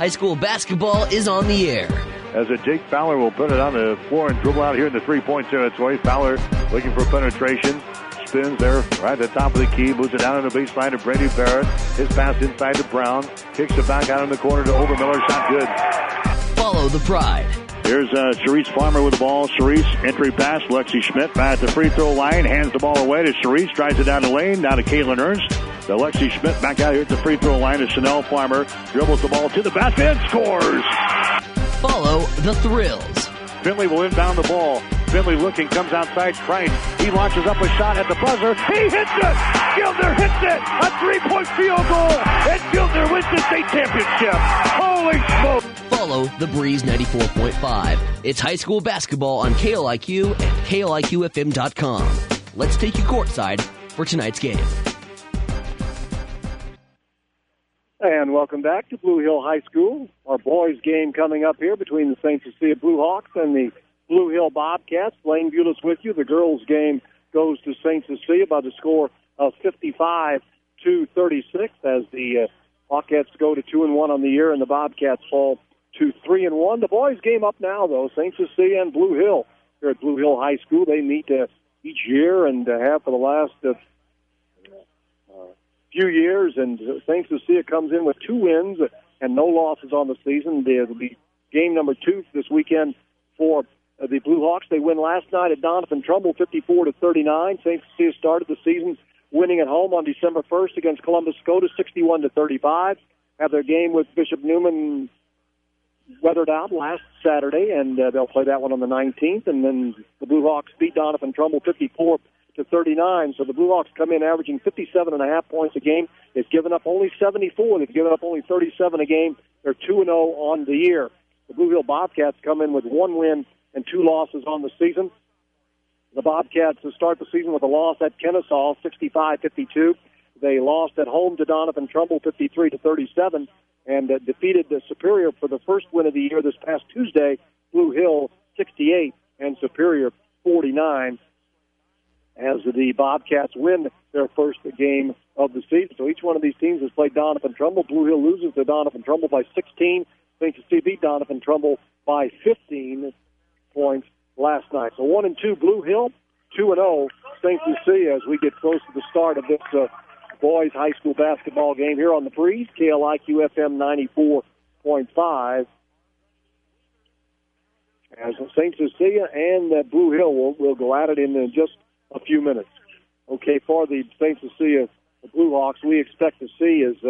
High school basketball is on the air. As Jake Fowler will put it on the floor and dribble out here in the three-point territory. Fowler looking for penetration. Spins there right at the top of the key. Moves it down on the baseline to Brady Barrett. His pass inside to Brown. Kicks it back out in the corner to Overmiller. Shot good. Follow the Pride. Here's Sharice Farmer with the ball. Sharice, entry pass. Lexi Schmidt back at the free throw line. Hands the ball away to Sharice. Drives it down the lane. Down to Caitlin Ernst. To Lexi Schmidt back out here at the free throw line to Chanel Farmer. Dribbles the ball to the basket. Scores. Follow the Thrills. Finley will inbound the ball. Finley looking, comes outside. Krein, he launches up a shot at the buzzer. He hits it! Gildner hits it! A three-point field goal! And Gildner wins the state championship! Holy smoke! Follow the Breeze 94.5. It's high school basketball on KLIQ and KLIQFM.com. Let's take you courtside for tonight's game. And welcome back to Blue Hill High School. Our boys game coming up here between the St. Cecilia Blue Hawks and the Blue Hill Bobcats. Blaine Bulis with you. The girls game goes to St. Cecilia by the score of 55-36 as the Hawkettes go to 2-1 on the year and the Bobcats fall to 3-1. The boys game up now, though. St. Cecilia and Blue Hill here at Blue Hill High School. They meet each year and have for the last few years, and St. Cecilia comes in with 2 wins and no losses on the season. It'll be game number 2 this weekend for the Blue Hawks. They win last night at Donovan Trumbull 54-39. St. Cecilia started the season winning at home on December 1st against Columbus Scotus 61-35. Have their game with Bishop Neumann weathered out last Saturday, and they'll play that one on the 19th. And then the Blue Hawks beat Donovan Trumbull 54-39. So the Blue Hawks come in averaging 57.5 points a game. They've given up only 74. They've given up only 37 a game. They're 2-0 on the year. The Blue Hill Bobcats come in with 1 win and 2 losses on the season. The Bobcats start the season with a loss at Kennesaw, 65-52. They lost at home to Donovan Trumbull, 53-37, and defeated the Superior for the first win of the year this past Tuesday. Blue Hill 68 and Superior 49. As the Bobcats win their first game of the season. So each one of these teams has played Donovan Trumbull. Blue Hill loses to Donovan Trumbull by 16. St. Cecilia beat Donovan Trumbull by 15 points last night. So 1-2 Blue Hill, 2-0 St. Cecilia as we get close to the start of this boys high school basketball game here on the Breeze, KLIQ FM 94.5. As St. Cecilia and Blue Hill will go at it in just a few minutes. Okay, for the St. Cecilia Blue Hawks, we expect to see is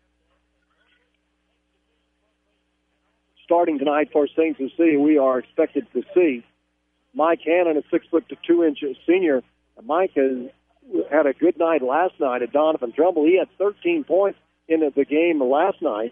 starting tonight for St. Cecilia, we are expected to see Mike Hannon, a 6'2" senior. Mike has had a good night last night at Donovan Trumbull. He had 13 points in the game last night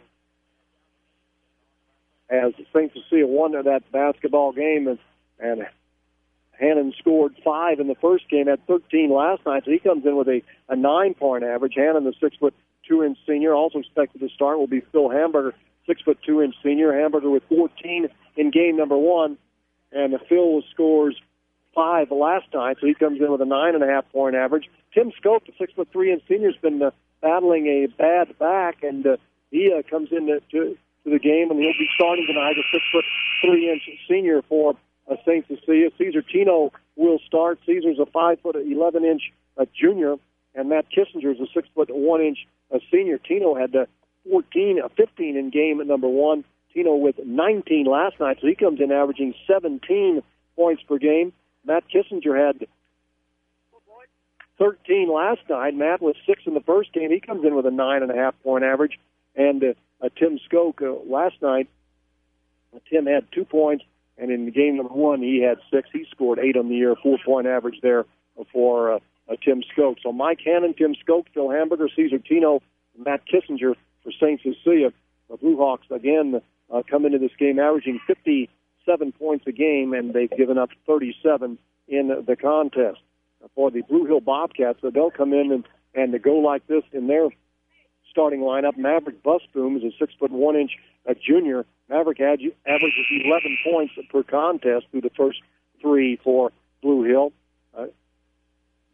as St. Cecilia won that basketball game, and Hannon scored 5 in the first game, had 13 last night, so he comes in with a 9-point average. Hannon, the 6'2" senior, also expected to start, will be Phil Hamburger, 6'2" senior. Hamburger with 14 in game number 1, and Phil scores 5 last night, so he comes in with a 9.5-point average. Tim Skoke, the 6'3" senior, has been battling a bad back, and he comes into the game, and he'll be starting tonight, a 6'3" senior for St. Cecilia. Caesar Tino will start. Caesar's a 5'11" junior, and Matt Kissinger is a 6'1" senior. Tino had 15 in game number 1. Tino with 19 last night, so he comes in averaging 17 points per game. Matt Kissinger had 13 last night. Matt was 6 in the first game. He comes in with a 9.5-point average. And Tim Skoke last night, Tim had 2 points. And in game number 1, he had 6. He scored 8 on the year, 4-point average there for Tim Skoke. So Mike Hannon, Tim Skoke, Phil Hamburger, Caesar Tino, Matt Kissinger for St. Cecilia. The Blue Hawks, again, come into this game averaging 57 points a game, and they've given up 37 in the contest. For the Blue Hill Bobcats, they'll come in and go like this in their starting lineup. Maverick Busboom is a 6'1" junior. Maverick averages 11 points per contest through the first 3 for Blue Hill.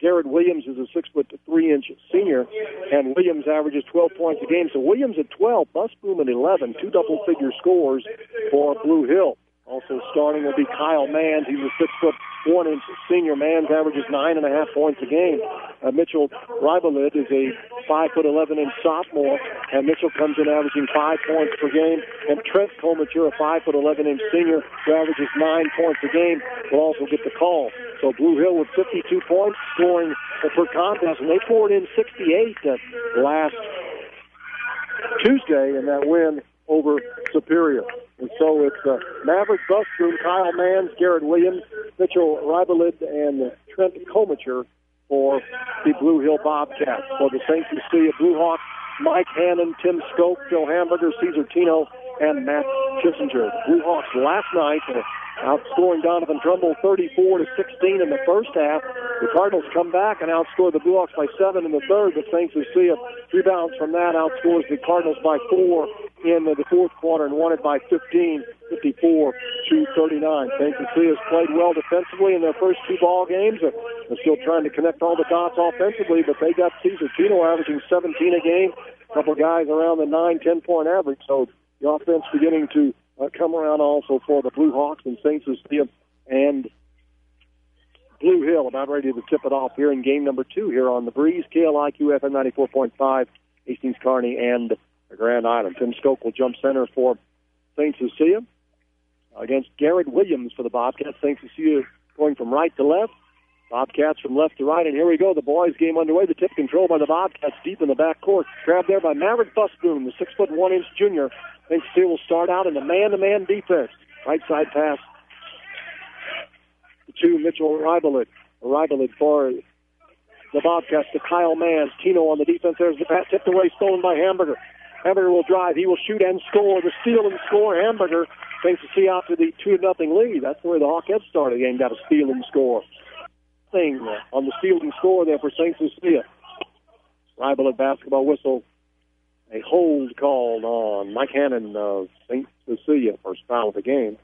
Garrett Williams is a 6'3" senior, and Williams averages 12 points a game. So Williams at 12, Busboom at 11, two double-figure scores for Blue Hill. Also starting will be Kyle Manns. He's a 6'1" senior. Manns averages 9.5 points a game. Mitchell Rivalid is a 5'11" sophomore, and Mitchell comes in averaging 5 points per game. And Trent Comature, a 5'11" senior, who averages 9 points a game, will also get the call. So Blue Hill with 52 points scoring per contest, and they poured in 68 last Tuesday in that win over Superior. And so it's Maverick Busboom, Kyle Manns, Garrett Williams, Mitchell Rivalid, and Trent Comature for the Blue Hill Bobcats. For the St. Cecilia Blue Hawks, Mike Hannon, Tim Skoke, Phil Hamburger, Cesar Tino, and Matt Kissinger. The Blue Hawks last night outscoring Donovan Trumbull 34-16 in the first half. The Cardinals come back and outscore the Blue Hawks by 7 in the third, but St. Cecilia rebounds from that, outscores the Cardinals by 4 in the fourth quarter and won it by 15, 54-39. St. Cecilia's played well defensively in their first two ball games. They're still trying to connect all the dots offensively, but they got Cesar Tino averaging 17 a game, a couple guys around the 9-10 point average, so the offense beginning to come around also for the Blue Hawks and St. Cecilia and Blue Hill about ready to tip it off here in game number 2 here on the Breeze, KLIQ FM 94.5, Hastings, Kearney, and Grand Island. Tim Skoke will jump center for St. Cecilia against Garrett Williams for the Bobcats. St. Cecilia going from right to left, Bobcats from left to right, and here we go. The boys' game underway. The tip control by the Bobcats deep in the backcourt. Grabbed there by Maverick Busboom, the 6'1" junior. St. Cecilia will start out in the man-to-man defense. Right side pass to Mitchell Rivalid. Rivalid for the Bobcats to Kyle Manns. Tino on the defense. There's the pass tipped away, stolen by Hamburger. Hamburger will drive. He will shoot and score. The steal and score. Hamburger takes the C out to the 2-0 lead. That's where the Hawkettes started the game. Got a steal and score. Thing on the steal and score there for St. Cecilia. Rivalid basketball whistle. A hold called on Mike Hannon of St. Cecilia, first foul of the game.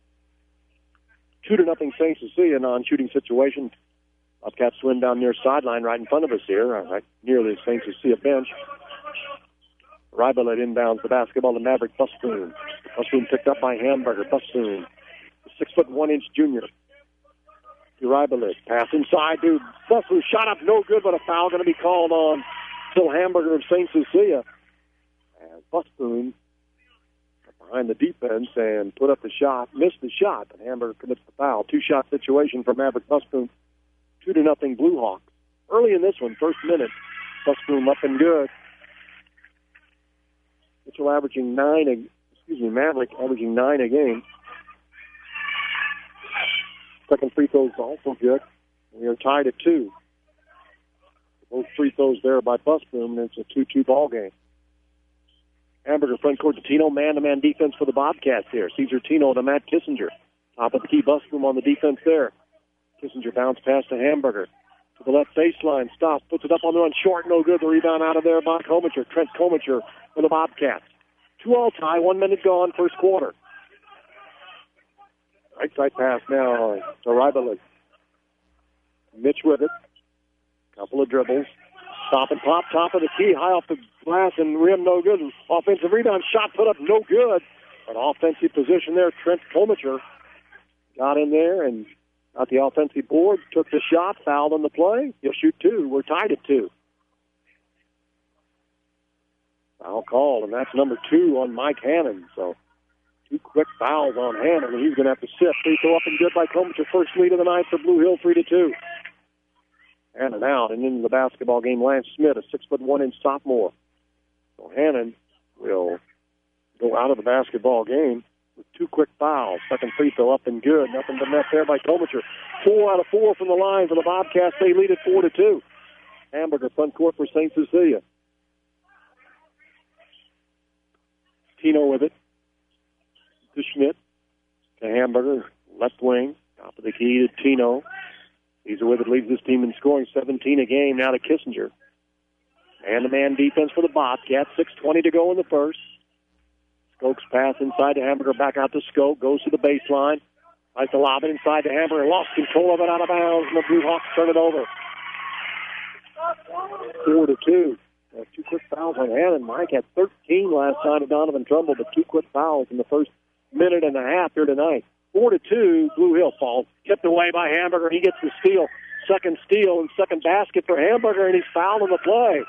2-0 St. Cecilia non-shooting situation. Bobcats swim down near sideline right in front of us here, right near the St. Cecilia bench. Rivalid inbounds the basketball to Maverick Busboom. Busboom picked up by Hamburger. Busboom, 6'1" junior. To Rivalid. Pass inside to Busboom. Shot up, no good, but a foul going to be called on Phil Hamburger of St. Cecilia. And Busboom behind the defense and put up the shot, missed the shot, but Hamburger commits the foul. Two-shot situation for Maverick Busboom. 2-0 Blue Hawks. Early in this one, first minute, Busboom up and good. Mitchell Maverick averaging 9 a game. Second free throw is also good. We are tied at 2. Both free throws there by Busboom, and it's a 2-2 ball game. Hamburger front court to Tino, man-to-man defense for the Bobcats here. Cesar Tino to Matt Kissinger. Top of the key, Busboom on the defense there. Kissinger bounce pass to Hamburger. To the left baseline, stops, puts it up on the run, short, no good. The rebound out of there by Comature. Trent Comature for the Bobcats. 2-all tie, 1 minute gone, first quarter. Right side pass now to Rivalid. Mitch with it. Couple of dribbles. Stop and pop, top of the key, high off the glass and rim, no good. Offensive rebound, shot put up, no good. But offensive position there, Trent Comature got in there and got the offensive board, took the shot, fouled on the play. He'll shoot 2. We're tied at 2. Foul call, and that's number 2 on Mike Hannon. So 2 quick fouls on Hannon, and he's going to have to sit. Free throw up and good by Comature. First lead of the night for Blue Hill, 3-2. Hannon out, and into the basketball game, Lance Smith, a 6'1" sophomore. So Hannon will go out of the basketball game with 2 quick fouls. Second free throw up and good. Nothing but net there by Comature. 4 out of 4 from the line for the Bobcats. They lead at 4-2. Hamburger front court for St. Cecilia. Tino with it. To Schmidt. To Hamburger. Left wing. Top of the key to Tino. He's with it, leads this team in scoring, 17 a game now to Kissinger. Man-to-man defense for the Bobcats, 6:20 to go in the first. Skoke's pass inside to Hamburger, back out to Skoke, goes to the baseline. Tries to lob it inside to Hamburger, lost control of it out of bounds, and the Blue Hawks turn it over. 4-2. 2 quick fouls on Hannon. Mike had 13 last night at Donovan Trumbull, but 2 quick fouls in the first minute and a half here tonight. 4-2, Blue Hill falls. Tipped away by Hamburger. He gets the steal. Second steal and second basket for Hamburger, and he's fouled on the play.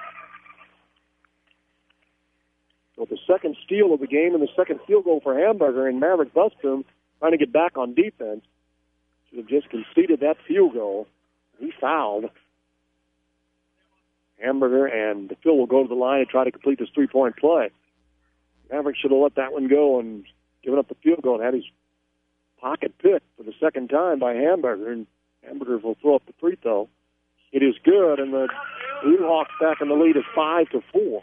So the second steal of the game and the second field goal for Hamburger, and Maverick Busboom trying to get back on defense. Should have just conceded that field goal. He fouled. Hamburger and Phil will go to the line and try to complete this three-point play. Maverick should have let that one go and given up the field goal and had his pocket picked for the second time by Hamburger, and Hamburger will throw up the free throw. It is good, and the Blue Hawks back in the lead is 5-4.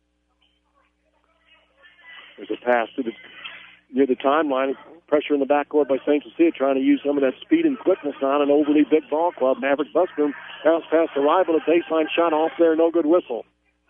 There's a pass near the timeline. Pressure in the backcourt by St. Cecilia, trying to use some of that speed and quickness on an overly big ball club. Maverick Busboom bounce past the rival, a baseline shot off there, no good whistle.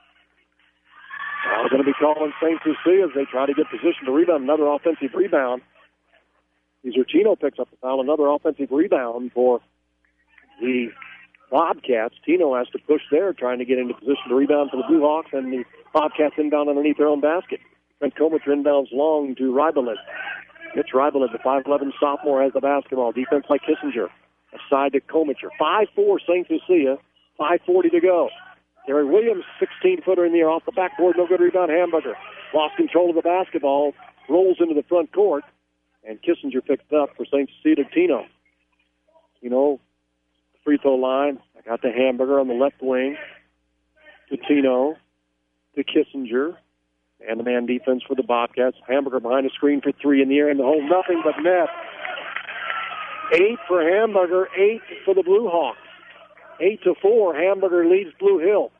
Now going to be calling St. Cecilia as they try to get position to rebound. Another offensive rebound. Tino picks up the foul. Another offensive rebound for the Bobcats. Tino has to push there, trying to get into position to rebound for the Blue Hawks, and the Bobcats inbound underneath their own basket. Trent Comicher inbounds long to Rybelit. Mitch Rybelit, the 5'11 sophomore, has the basketball. Defense by Kissinger. Aside to Comicher. 5-4 St. Cecilia. 5:40 to go. Gary Williams, 16-footer in the air off the backboard. No good rebound. Hamburger lost control of the basketball. Rolls into the front court. And Kissinger picked up for St. Cecilia. Tino, free throw line. I got the Hamburger on the left wing. To Tino. To Kissinger. And the man defense for the Bobcats. Hamburger behind the screen for three in the air in the hole. Nothing but net. 8 for Hamburger, 8 for the Blue Hawks. 8-4. Hamburger leads Blue Hill.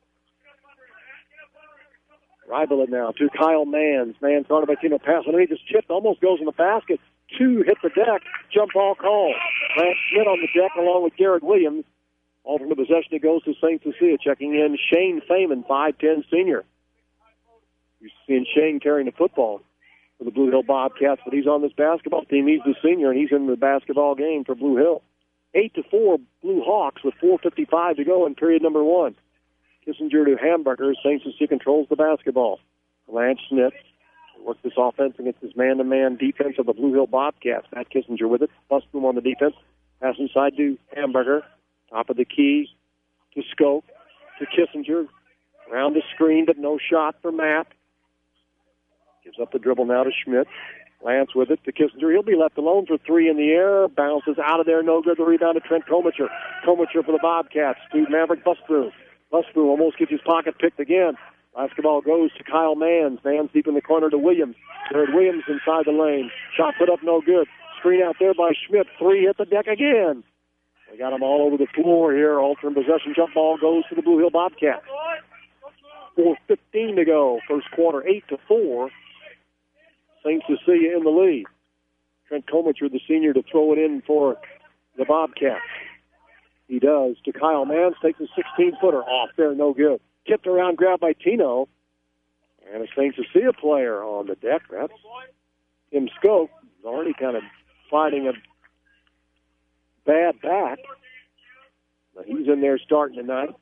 Rybelit now to Kyle Manns. Manns guarded by Tino. Pass underneath, just chipped, almost goes in the basket. 2 hit the deck. Jump ball call. Lance Schmidt on the deck along with Garrett Williams. Alternate possession, it goes to St. Cecilia. Checking in Shane Feynman, 5'10 senior. You're seeing Shane carrying the football for the Blue Hill Bobcats, but he's on this basketball team. He's the senior, and he's in the basketball game for Blue Hill. 8-4 Blue Hawks with 4:55 to go in period number 1. Kissinger to Hamburger. St. Cecilia controls the basketball. Lance Schmidt works this offense against this man-to-man defense of the Blue Hill Bobcats. Matt Kissinger with it. Busboom on the defense. Pass inside to Hamburger. Top of the key to Scope. To Kissinger. Around the screen, but no shot for Matt. Gives up the dribble now to Schmidt. Lance with it to Kissinger. He'll be left alone for 3 in the air. Bounces out of there. No good. The rebound to Trent Comicher. Comicher for the Bobcats. To Maverick Busboom. Busboom almost gets his pocket picked again. Basketball goes to Kyle Manns. Manns deep in the corner to Williams. Jared Williams inside the lane. Shot put up no good. Screen out there by Schmidt. 3 hit the deck again. They got them all over the floor here. Alternate possession jump ball goes to the Blue Hill Bobcats. 4:15 to go. First quarter, 8-4. St. Cecilia in the lead. Trent Comicher, the senior, to throw it in for the Bobcats. He does. To Kyle Manns, takes a 16-footer off there, no good. Tipped around, grabbed by Tino. And a St. Cecilia player on the deck. That's Tim Scope. He's already kind of fighting a bad back. But he's in there starting tonight.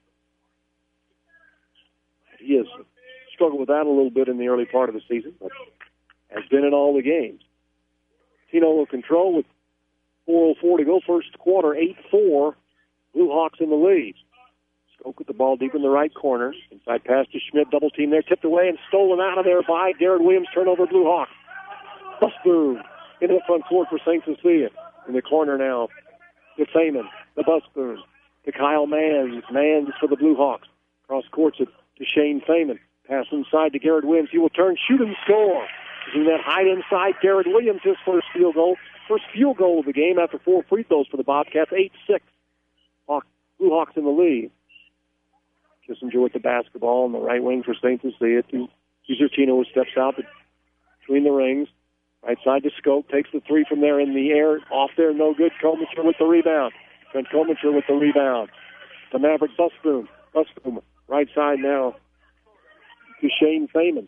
He has struggled with that a little bit in the early part of the season, but has been in all the games. Tino will control with 4:04 to go. First quarter, 8-4. Blue Hawks in the lead. Scope with the ball deep in the right corner. Inside pass to Schmidt. Double team there. Tipped away and stolen out of there by Garrett Williams. Turnover Blue Hawks. Busboom into the front court for St. Cecilia. In the corner now to Feynman. The Busboom. To Kyle Manns. Manns for the Blue Hawks. Cross courts it to Shane Feynman. Pass inside to Garrett Williams. He will turn, shoot, and score. Using that height inside, Garrett Williams, his first field goal. First field goal of the game after 4 free throws for the Bobcats. 8-6. Blue Hawks in the lead. Kissinger with the basketball on the right wing for St. Cecilia. Tino steps out between the rings. Right side to Scope. Takes the 3 from there in the air. Off there, no good. Comicher with the rebound. Trent Comicher with the rebound. To Maverick Busboom. Busboom. Right side now to Shane Feynman.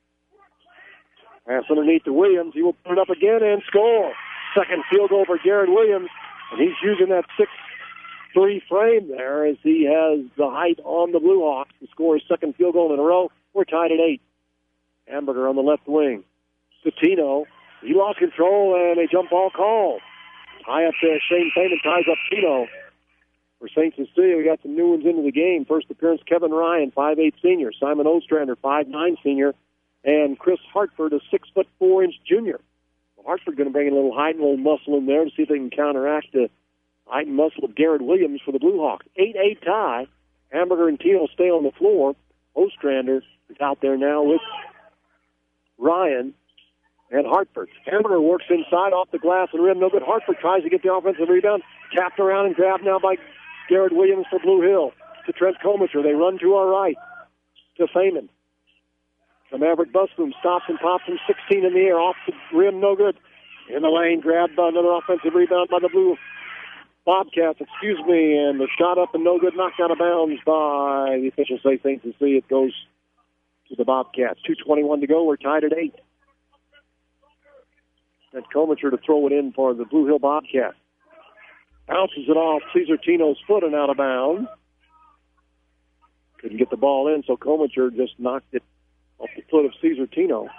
Pass underneath to Williams. He will put it up again and score. Second field goal for Garrett Williams. And he's using that 6'3" 6'3" frame there as he has the height on the Blue Hawks to score his second field goal in a row. We're tied at 8. Hamburger on the left wing. Tino. He lost control and a jump ball call. High up there, Shane Feynman ties up Tino. For St. Cecilia, we got some new ones into the game. First appearance, Kevin Ryan, 5'8" senior. Simon Ostrander, 5'9" senior. And Chris Hartford, a 6'4" junior. Hartford going to bring in a little height and a little muscle in there to see if they can counteract the height and muscle of Garrett Williams for the Blue Hawks. 8-8 tie. Hamburger and Tino stay on the floor. Ostrander is out there now with Ryan and Hartford. Hamburger works inside off the glass and rim. No good. Hartford tries to get the offensive rebound. Tapped around and grabbed now by Garrett Williams for Blue Hill. To Trent Comacher. They run to our right. To Feynman. The Maverick Busboom stops and pops from 16 in the air. Off the rim, no good. In the lane, grabbed by another offensive rebound by the Blue Bobcats, and the shot up and no good, knocked out of bounds by the officials. Say St. Cecilia. It goes to the Bobcats. 2:21 to go. We're tied at 8. And Comacher to throw it in for the Blue Hill Bobcats. Bounces it off Cesar Tino's foot and out of bounds. Couldn't get the ball in, so Comacher just knocked it off the foot of Cesar Tino.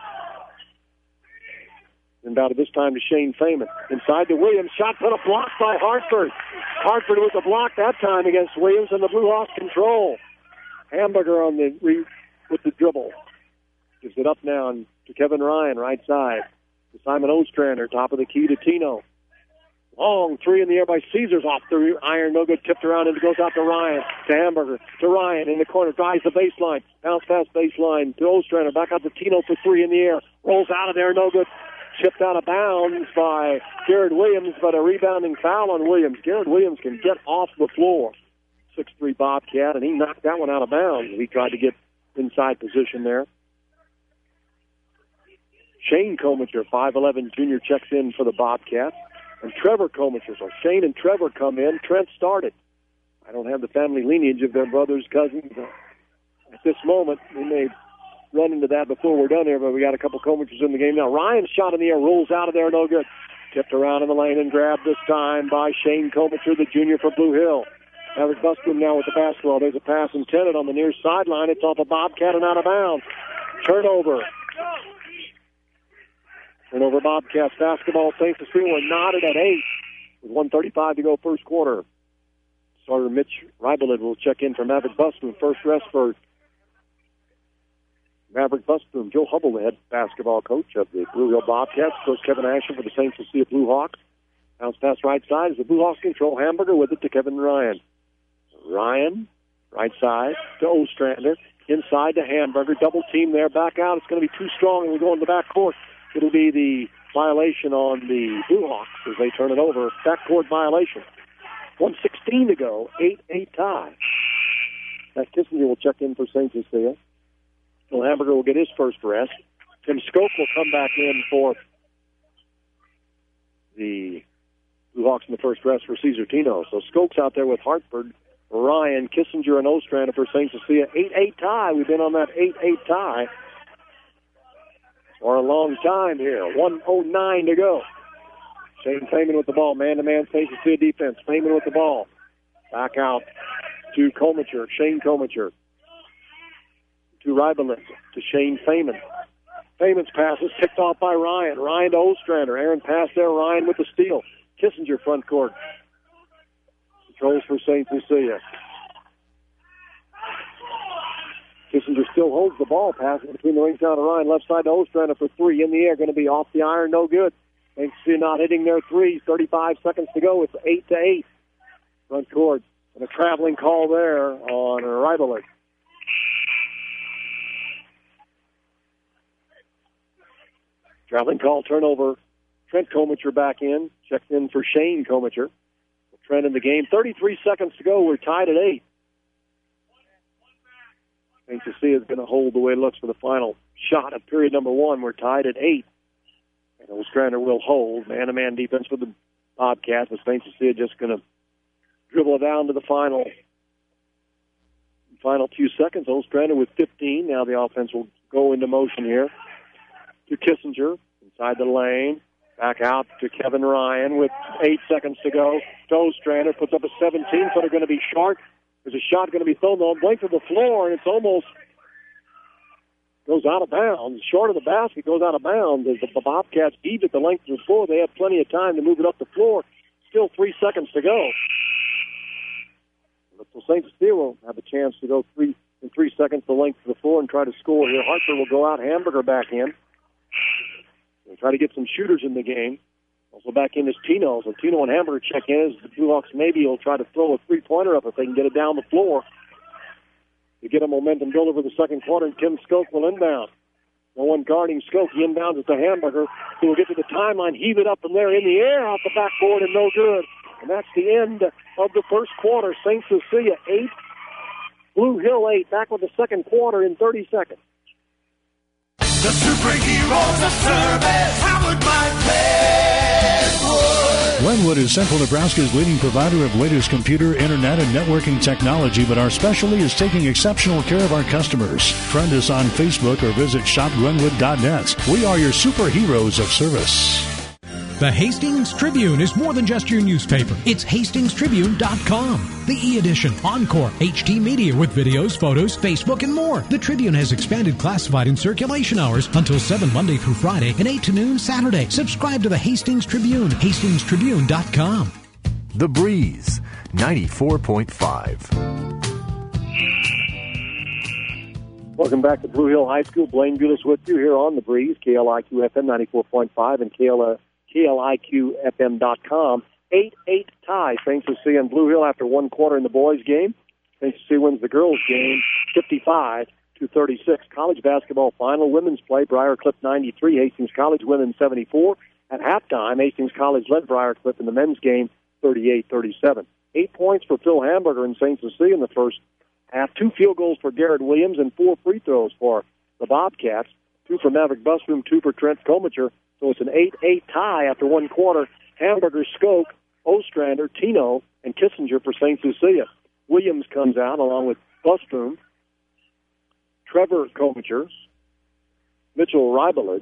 And out of this time to Shane Feynman. Inside to Williams. Shot put a block by Hartford. Hartford with a block that time against Williams, and the Blue Hawks control. Hamburger on with the dribble. Gives it up now to Kevin Ryan, right side. To Simon Ostrander, top of the key to Tino. Long three in the air by Caesars off the iron. No good. Tipped around and it goes out to Ryan. To Hamburger. To Ryan in the corner. Drives the baseline. Bounce past baseline to Ostrander. Back out to Tino for three in the air. Rolls out of there. No good. Chipped out of bounds by Garrett Williams, but a rebounding foul on Williams. Garrett Williams can get off the floor. 6'3" Bobcat, and he knocked that one out of bounds. He tried to get inside position there. Shane Comacher, 5'11" junior, checks in for the Bobcats. And Trevor Comacher. So Shane and Trevor come in. Trent started. I don't have the family lineage of their brothers, cousins. At this moment, we may run into that before we're done here, but we got a couple Comachers in the game now. Ryan's shot in the air, rolls out of there, no good. Tipped around in the lane and grabbed this time by Shane Comacher, the junior for Blue Hill. Maverick Busboom now with the basketball. There's a pass intended on the near sideline. It's off a Bobcat and out of bounds. Turnover. Turnover Bobcats basketball. St. Cecilia were knotted at 8 with 1:35 to go first quarter. Starter Mitch Ribelid will check in for Maverick Busboom. First rest for Maverick Busboom. Joe Hubble, the head basketball coach of the Blue Hill Bobcats. Coach Kevin Asher for the St. Cecilia Blue Hawks. Bounce pass right side as the Blue Hawks control. Hamburger with it to Kevin Ryan. Ryan, right side to Ostrander. Inside to Hamburger. Double team there. Back out. It's going to be too strong, and we go in the back court. It'll be the violation on the Blue Hawks as they turn it over. Backcourt violation. 1:16 to go. 8-8 tie. Matt Kissinger will check in for St. Cecilia. Phil Hamburger will get his first rest. Tim Skoke will come back in for the Blue Hawks in the first rest for Cesar Tino. So Skoke's out there with Hartford, Ryan, Kissinger, and Ostrander for St. Cecilia. 8-8 tie. We've been on that 8-8 tie for a long time here. 1:09 to go. Shane Feynman with the ball. Man-to-man St. Cecilia defense. Feynman with the ball. Back out to Comacher. Shane Comacher. To Ribelid. To Shane Feynman. Feynman's pass is picked off by Ryan. Ryan to Ostrander. Aaron pass there. Ryan with the steal. Kissinger front court. Controls for St. Cecilia. Kissinger still holds the ball, passing between the rings down to Ryan. Left side to Ostrander for three. In the air, going to be off the iron, no good. St. Cecilia not hitting their threes. 35 seconds to go. It's 8-8. Front court. And a traveling call there on Ribelid. Traveling call, turnover. Trent Comacher back in. Checks in for Shane Comacher. Trent in the game. 33 seconds to go. We're tied at 8. St. Cecilia is going to hold the way it looks for the final shot of period number 1. We're tied at 8. And Ostrander will hold. Man-to-man defense for the Bobcats. But St. Cecilia just going to dribble it down to the final few seconds. Ostrander with 15. Now the offense will go into motion here. To Kissinger. Inside the lane. Back out to Kevin Ryan with 8 seconds to go. Ostrander puts up a 17-footer, going to be short. There's a shot going to be thrown on length of the floor, and it's almost goes out of bounds. Short of the basket, goes out of bounds. As the Bobcats heaved at the length of the floor, they had plenty of time to move it up the floor. Still 3 seconds to go. So St. Cecilia will have a chance to go in 3 seconds the length of the floor and try to score here. Hartford will go out, Hamburger back in. They'll try to get some shooters in the game. Also back in is Tino. So Tino and Hamburger check in as the Blue Hawks maybe will try to throw a three-pointer up if they can get it down the floor to get a momentum builder for the second quarter, and Tim Skoke will inbound. No one guarding Skoke. He inbounds it to Hamburger, who will get to the timeline, heave it up from there in the air off the backboard, and no good. And that's the end of the first quarter. St. Cecilia 8, Blue Hill 8. Back with the second quarter in 30 seconds. The superheroes of service, powered by Glenwood. Glenwood is Central Nebraska's leading provider of latest computer, internet, and networking technology, but our specialty is taking exceptional care of our customers. Friend us on Facebook or visit shopglenwood.net. We are your superheroes of service. The Hastings Tribune is more than just your newspaper. It's hastingstribune.com. The e-edition, Encore, HT Media with videos, photos, Facebook, and more. The Tribune has expanded classified and circulation hours until 7 Monday through Friday and 8 to noon Saturday. Subscribe to the Hastings Tribune, hastingstribune.com. The Breeze, 94.5. Welcome back to Blue Hill High School. Blaine Gulas with you here on The Breeze, KLIQ FM 94.5 and KLIQFM.com. 8-8 tie, St. Cecilia and Blue Hill after one quarter in the boys' game. St. Cecilia wins the girls' game 55-36. College basketball final, women's play, Briar Cliff 93, Hastings College women 74. At halftime, Hastings College led Briar Cliff in the men's game 38-37. 8 points for Phil Hamburger and St. Cecilia in the first half. 2 field goals for Garrett Williams and 4 free throws for the Bobcats. 2 for Maverick Busboom, 2 for Trent Komicher. So it's an 8-8 tie after one quarter. Hamburger, Skoke, Ostrander, Tino, and Kissinger for St. Cecilia. Williams comes out along with Busboom, Trevor Komicher, Mitchell Ribelid,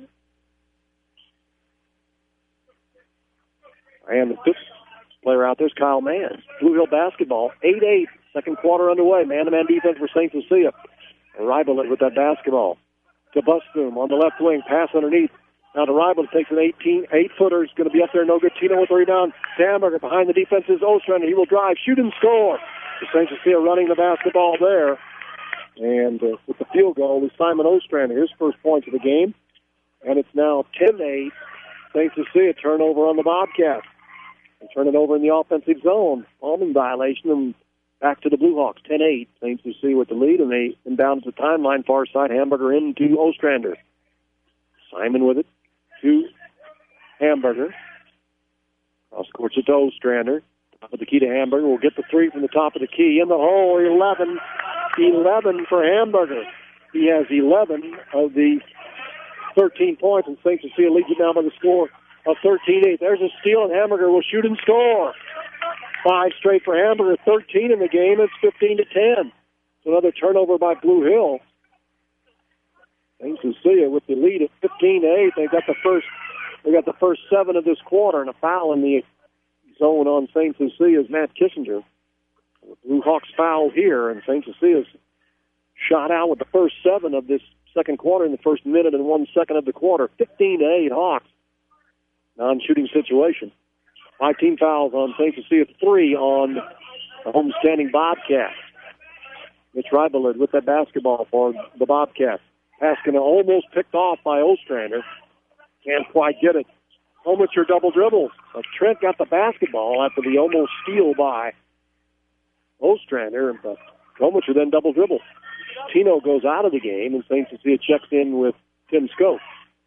and the fifth player out there is Kyle Mann. Blue Hill basketball, 8-8, second quarter underway. Man-to-man defense for St. Cecilia. Ribelid with that basketball. To Busboom on the left wing, pass underneath. Now the Ribelid takes an 8-footer. He's going to be up there, no good. Tino with the rebound. Hamburger behind the defense is Ostrander. He will drive, shoot, and score. St. Cecilia running the basketball there. And with the field goal is Simon Ostrander, his first points of the game. And it's now 10-8. St. Cecilia turnover on the Bobcats. They turn it over in the offensive zone. Palming violation, and back to the Blue Hawks. 10-8. St. Cecilia with the lead, and they inbound to the timeline, far side. Hamburger into Ostrander. Simon with it to Hamburger. Cross court to Ostrander. Top of the key to Hamburger. Will get the three from the top of the key. In the hole, 11 for Hamburger. He has 11 of the 13 points, and St. Cecilia leads it now by the score of 13-8. There's a steal, and Hamburger will shoot and score. 5 straight for Hamburger, 13 in the game. It's 15-10. So another turnover by Blue Hill. St. Cecilia with the lead at 15-8. They got the first 7 of this quarter, and a foul in the zone on St. Cecilia's Matt Kissinger. The Blue Hawks foul here, and St. Cecilia's shot out with the first 7 of this second quarter in the first minute and 1 second of the quarter. 15-8 Hawks. Non-shooting situation. 5 team fouls on St. Cecilia, 3 on the homestanding Bobcats. Mitch Ribelid with that basketball for the Bobcats. Paskin almost picked off by Ostrander. Can't quite get it. Komicher double dribbles. But Trent got the basketball after the almost steal by Ostrander. But Komicher then double dribbles. Tino goes out of the game, and St. Cecilia checks in with Tim Skoke.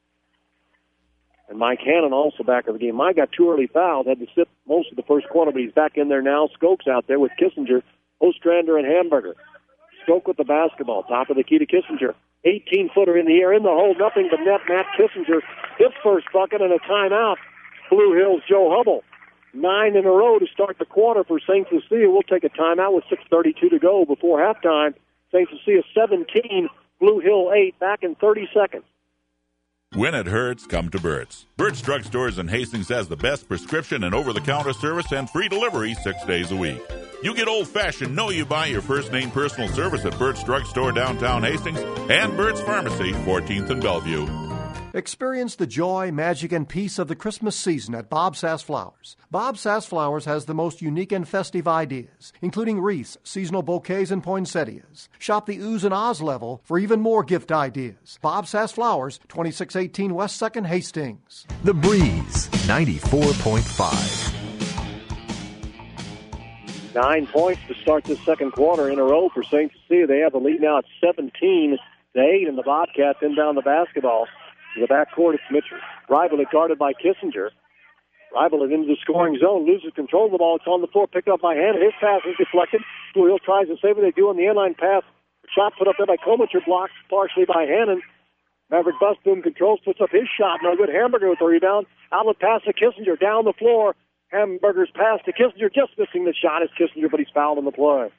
And Mike Hannon also back of the game. Mike got 2 early fouls, had to sit most of the first quarter, but he's back in there now. Skoke's out there with Kissinger, Ostrander, and Hamburger. Skoke with the basketball, top of the key to Kissinger. 18-footer in the air, in the hole, nothing but net. Matt Kissinger, his first bucket, and a timeout. Blue Hills Joe Hubble. 9 in a row to start the quarter for St. Cecilia. We'll take a timeout with 6:32 to go before halftime. St. Cecilia 17, Blue Hill 8, back in 30 seconds. When it hurts, come to Burt's. Burt's Drug Stores in Hastings has the best prescription and over-the-counter service and free delivery 6 days a week. You get old-fashioned, know you buy your first name personal service at Burt's Drug Store downtown Hastings and Burt's Pharmacy, 14th and Bellevue. Experience the joy, magic, and peace of the Christmas season at Bob Sass Flowers. Bob Sass Flowers has the most unique and festive ideas, including wreaths, seasonal bouquets, and poinsettias. Shop the Oohs and Ahs level for even more gift ideas. Bob Sass Flowers, 2618 West 2nd, Hastings. The Breeze, 94.5. 9 points to start the second quarter in a row for St. Cecilia. They have the lead now at 17-8, and the Bobcats inbound the basketball. To the backcourt, it's Mitch Rival guarded by Kissinger. Rival is into the scoring zone, loses control of the ball. It's on the floor, picked up by Hannon. His pass is deflected. Blue Hill tries to save it. They do on the inline pass. Shot put up there by Komicher, blocked partially by Hannon. Maverick Busboom controls, puts up his shot. No good. Hamburger with the rebound. Outlet pass to Kissinger, down the floor. Hamburger's pass to Kissinger, just missing the shot is Kissinger, but he's fouled on the play.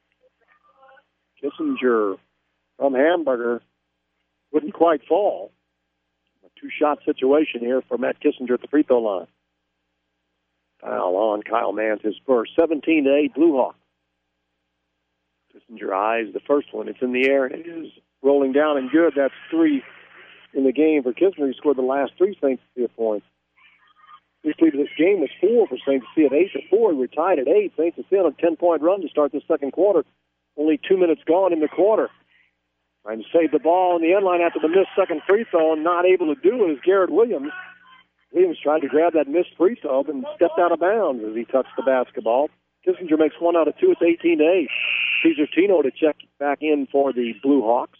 Kissinger from Hamburger wouldn't quite fall. Two-shot situation here for Matt Kissinger at the free throw line. Foul on Kyle Manns, his first. 17-8, Blue Hawk. Kissinger eyes the first one. It's in the air, and it is rolling down and good. That's 3 in the game for Kissinger. He scored the last 3 St. Cecilia points. His lead of this game was 4 for St. Cecilia at 8-4. We're tied at 8. St. Cecilia on a 10-point run to start the second quarter. Only 2 minutes gone in the quarter. Trying to save the ball on the end line after the missed second free throw and not able to do it is Garrett Williams. Williams tried to grab that missed free throw and stepped out of bounds as he touched the basketball. Kissinger makes 1 out of 2. It's 18-8. Cesar Tino to check back in for the Blue Hawks.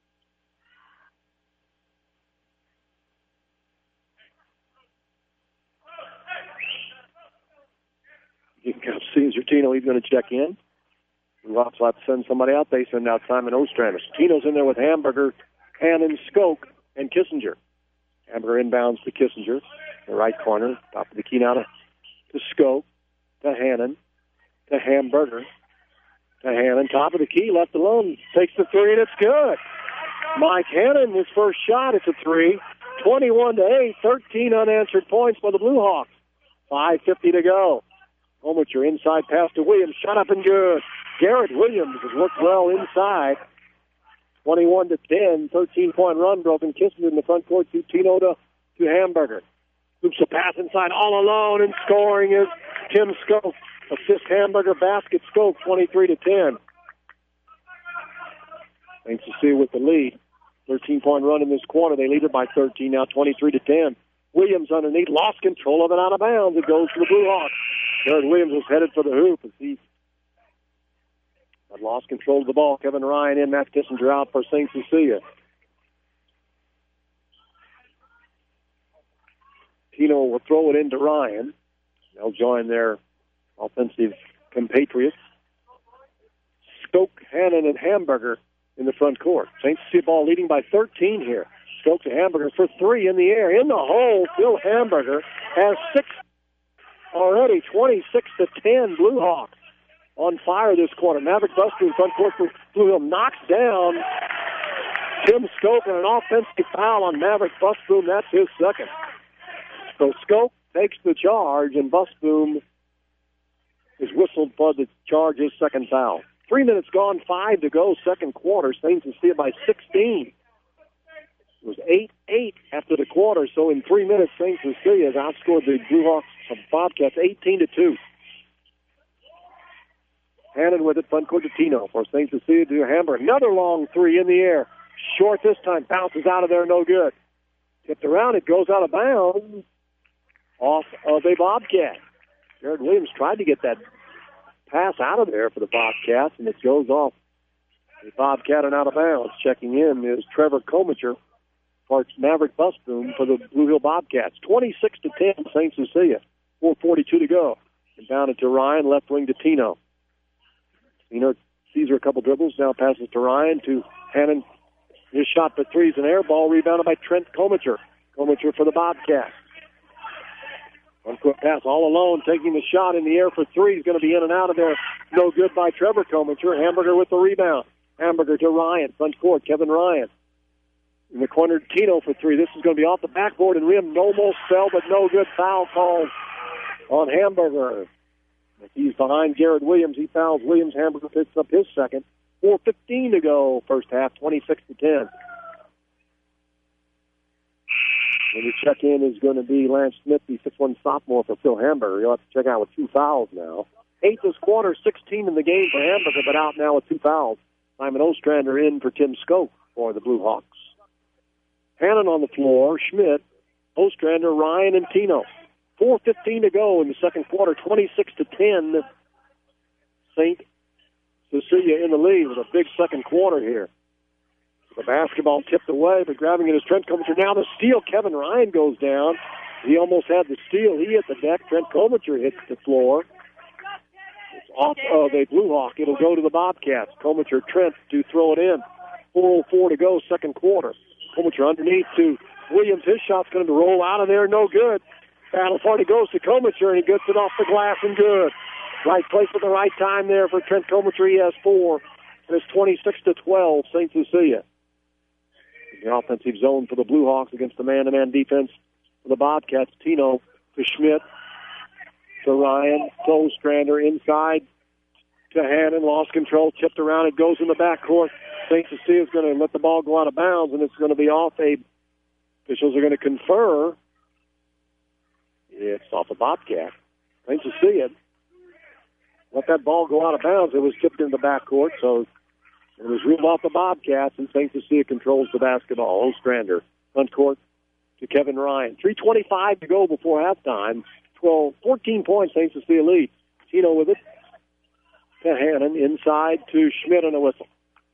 You can Cesar Tino, he's going to check in. Blue Hawks will have to send somebody out. They send out Simon Ostrander. Tino's in there with Hamburger, Hannon, Skoke, and Kissinger. Hamburger inbounds to Kissinger. The right corner. Top of the key now to Skoke, to Hannon, to Hamburger, to Hannon. Top of the key, left alone. Takes the 3, and it's good. Mike Hannon, his first shot, it's a 3. 21-8, 13 unanswered points for the Blue Hawks. 5:50 to go. Komicher inside pass to Williams. Shot up and good. Garrett Williams has worked well inside. 21-10, 13-point run broken. Kissinger in the front court to Tino to Hamburger. Hoops a pass inside all alone, and scoring is Tim Skoke. Assist Hamburger, basket Skoke, 23-10. St. Cecilia with the lead. 13-point run in this quarter. They lead it by 13 now, 23-10. Williams underneath, lost control of it out of bounds. It goes to the Blue Hawks. Garrett Williams was headed for the hoop as he had lost control of the ball. Kevin Ryan in, Matt Kissinger out for St. Cecilia. Tino will throw it into Ryan. They'll join their offensive compatriots. Skoke, Hannon, and Hamburger in the front court. St. Cecilia ball leading by 13 here. Skoke to Hamburger for 3 in the air. In the hole, Phil Hamburger has 6 already. 26-10, Blue Hawks on fire this quarter. Maverick Busboom front court for Blue Hill knocks down Tim Skoke, and an offensive foul on Maverick Busboom. That's his second. So Skoke takes the charge, and Busboom is whistled for the charge, his second foul. 3 minutes gone, 5 to go, second quarter. St. Cecilia by 16. It was 8-8 after the quarter, so in 3 minutes, St. Cecilia has outscored the Blue Hawks of Bobcats 18-2. Hannon with it, front court to Tino for St. Cecilia to Hamburger. Another long 3 in the air. Short this time, bounces out of there, no good. Tipped around, it goes out of bounds off of a Bobcat. Garrett Williams tried to get that pass out of there for the Bobcats, and it goes off a Bobcat and out of bounds. Checking in is Trevor Komicher for Maverick Busboom for the Blue Hill Bobcats. 26-10, St. Cecilia. 4:42 to go. Inbounded to Ryan, left wing to Tino. Tino sees her a couple dribbles, now passes to Ryan, to Hannon. His shot for 3 is an air ball, rebounded by Trent Komicher. Komicher for the Bobcats. One quick pass all alone, taking the shot in the air for 3. He's going to be in and out of there. No good by Trevor Komicher. Hamburger with the rebound. Hamburger to Ryan, front court, Kevin Ryan. In the corner, Tino for three. This is going to be off the backboard and rim. Almost fell, but no good. Foul called on Hamburger. He's behind Garrett Williams. He fouls Williams. Hamburger picks up his second. 4:15 to go, first half, 26-10. When you check in is going to be Lance Smith, the 6'1" sophomore for Phil Hamburger. You'll have to check out with 2 fouls now. 8 this quarter, 16 in the game for Hamburger, but out now with 2 fouls. Simon Ostrander in for Tim Skoke for the Blue Hawks. Hannon on the floor, Schmidt, Ostrander, Ryan, and Tino. 4:15 to go in the second quarter, 26-10. St. Cecilia in the lead with a big second quarter here. The basketball tipped away, but grabbing it is Trent Comacher. Now the steal, Kevin Ryan goes down. He almost had the steal. He hit the deck. Trent Comacher hits the floor. It's off of a Blue Hawk. It'll go to the Bobcats. Comacher, Trent to throw it in. 4:04 to go, second quarter. Comacher underneath to Williams. His shot's going to roll out of there. No good. Battle party goes to Comacher, and he gets it off the glass and good. Right place at the right time there for Trent Comacher. He has 4. And it's 26-12, St. Cecilia. The offensive zone for the Blue Hawks against the man-to-man defense for the Bobcats. Tino to Schmidt, to Ryan, to Ostrander, inside to Hannon, lost control, tipped around, it goes in the backcourt. St. Cecilia's going to let the ball go out of bounds, and it's going to be off a, officials are going to confer. It's off the Bobcat. St. Cecilia let that ball go out of bounds. It was tipped in the backcourt, so it was ruled off the Bobcats, and St. Cecilia controls the basketball. Ostrander, front court to Kevin Ryan. 3:25 to go before halftime. 14 points, St. Cecilia lead. Tino with it to Hannon, inside to Schmidt on a whistle.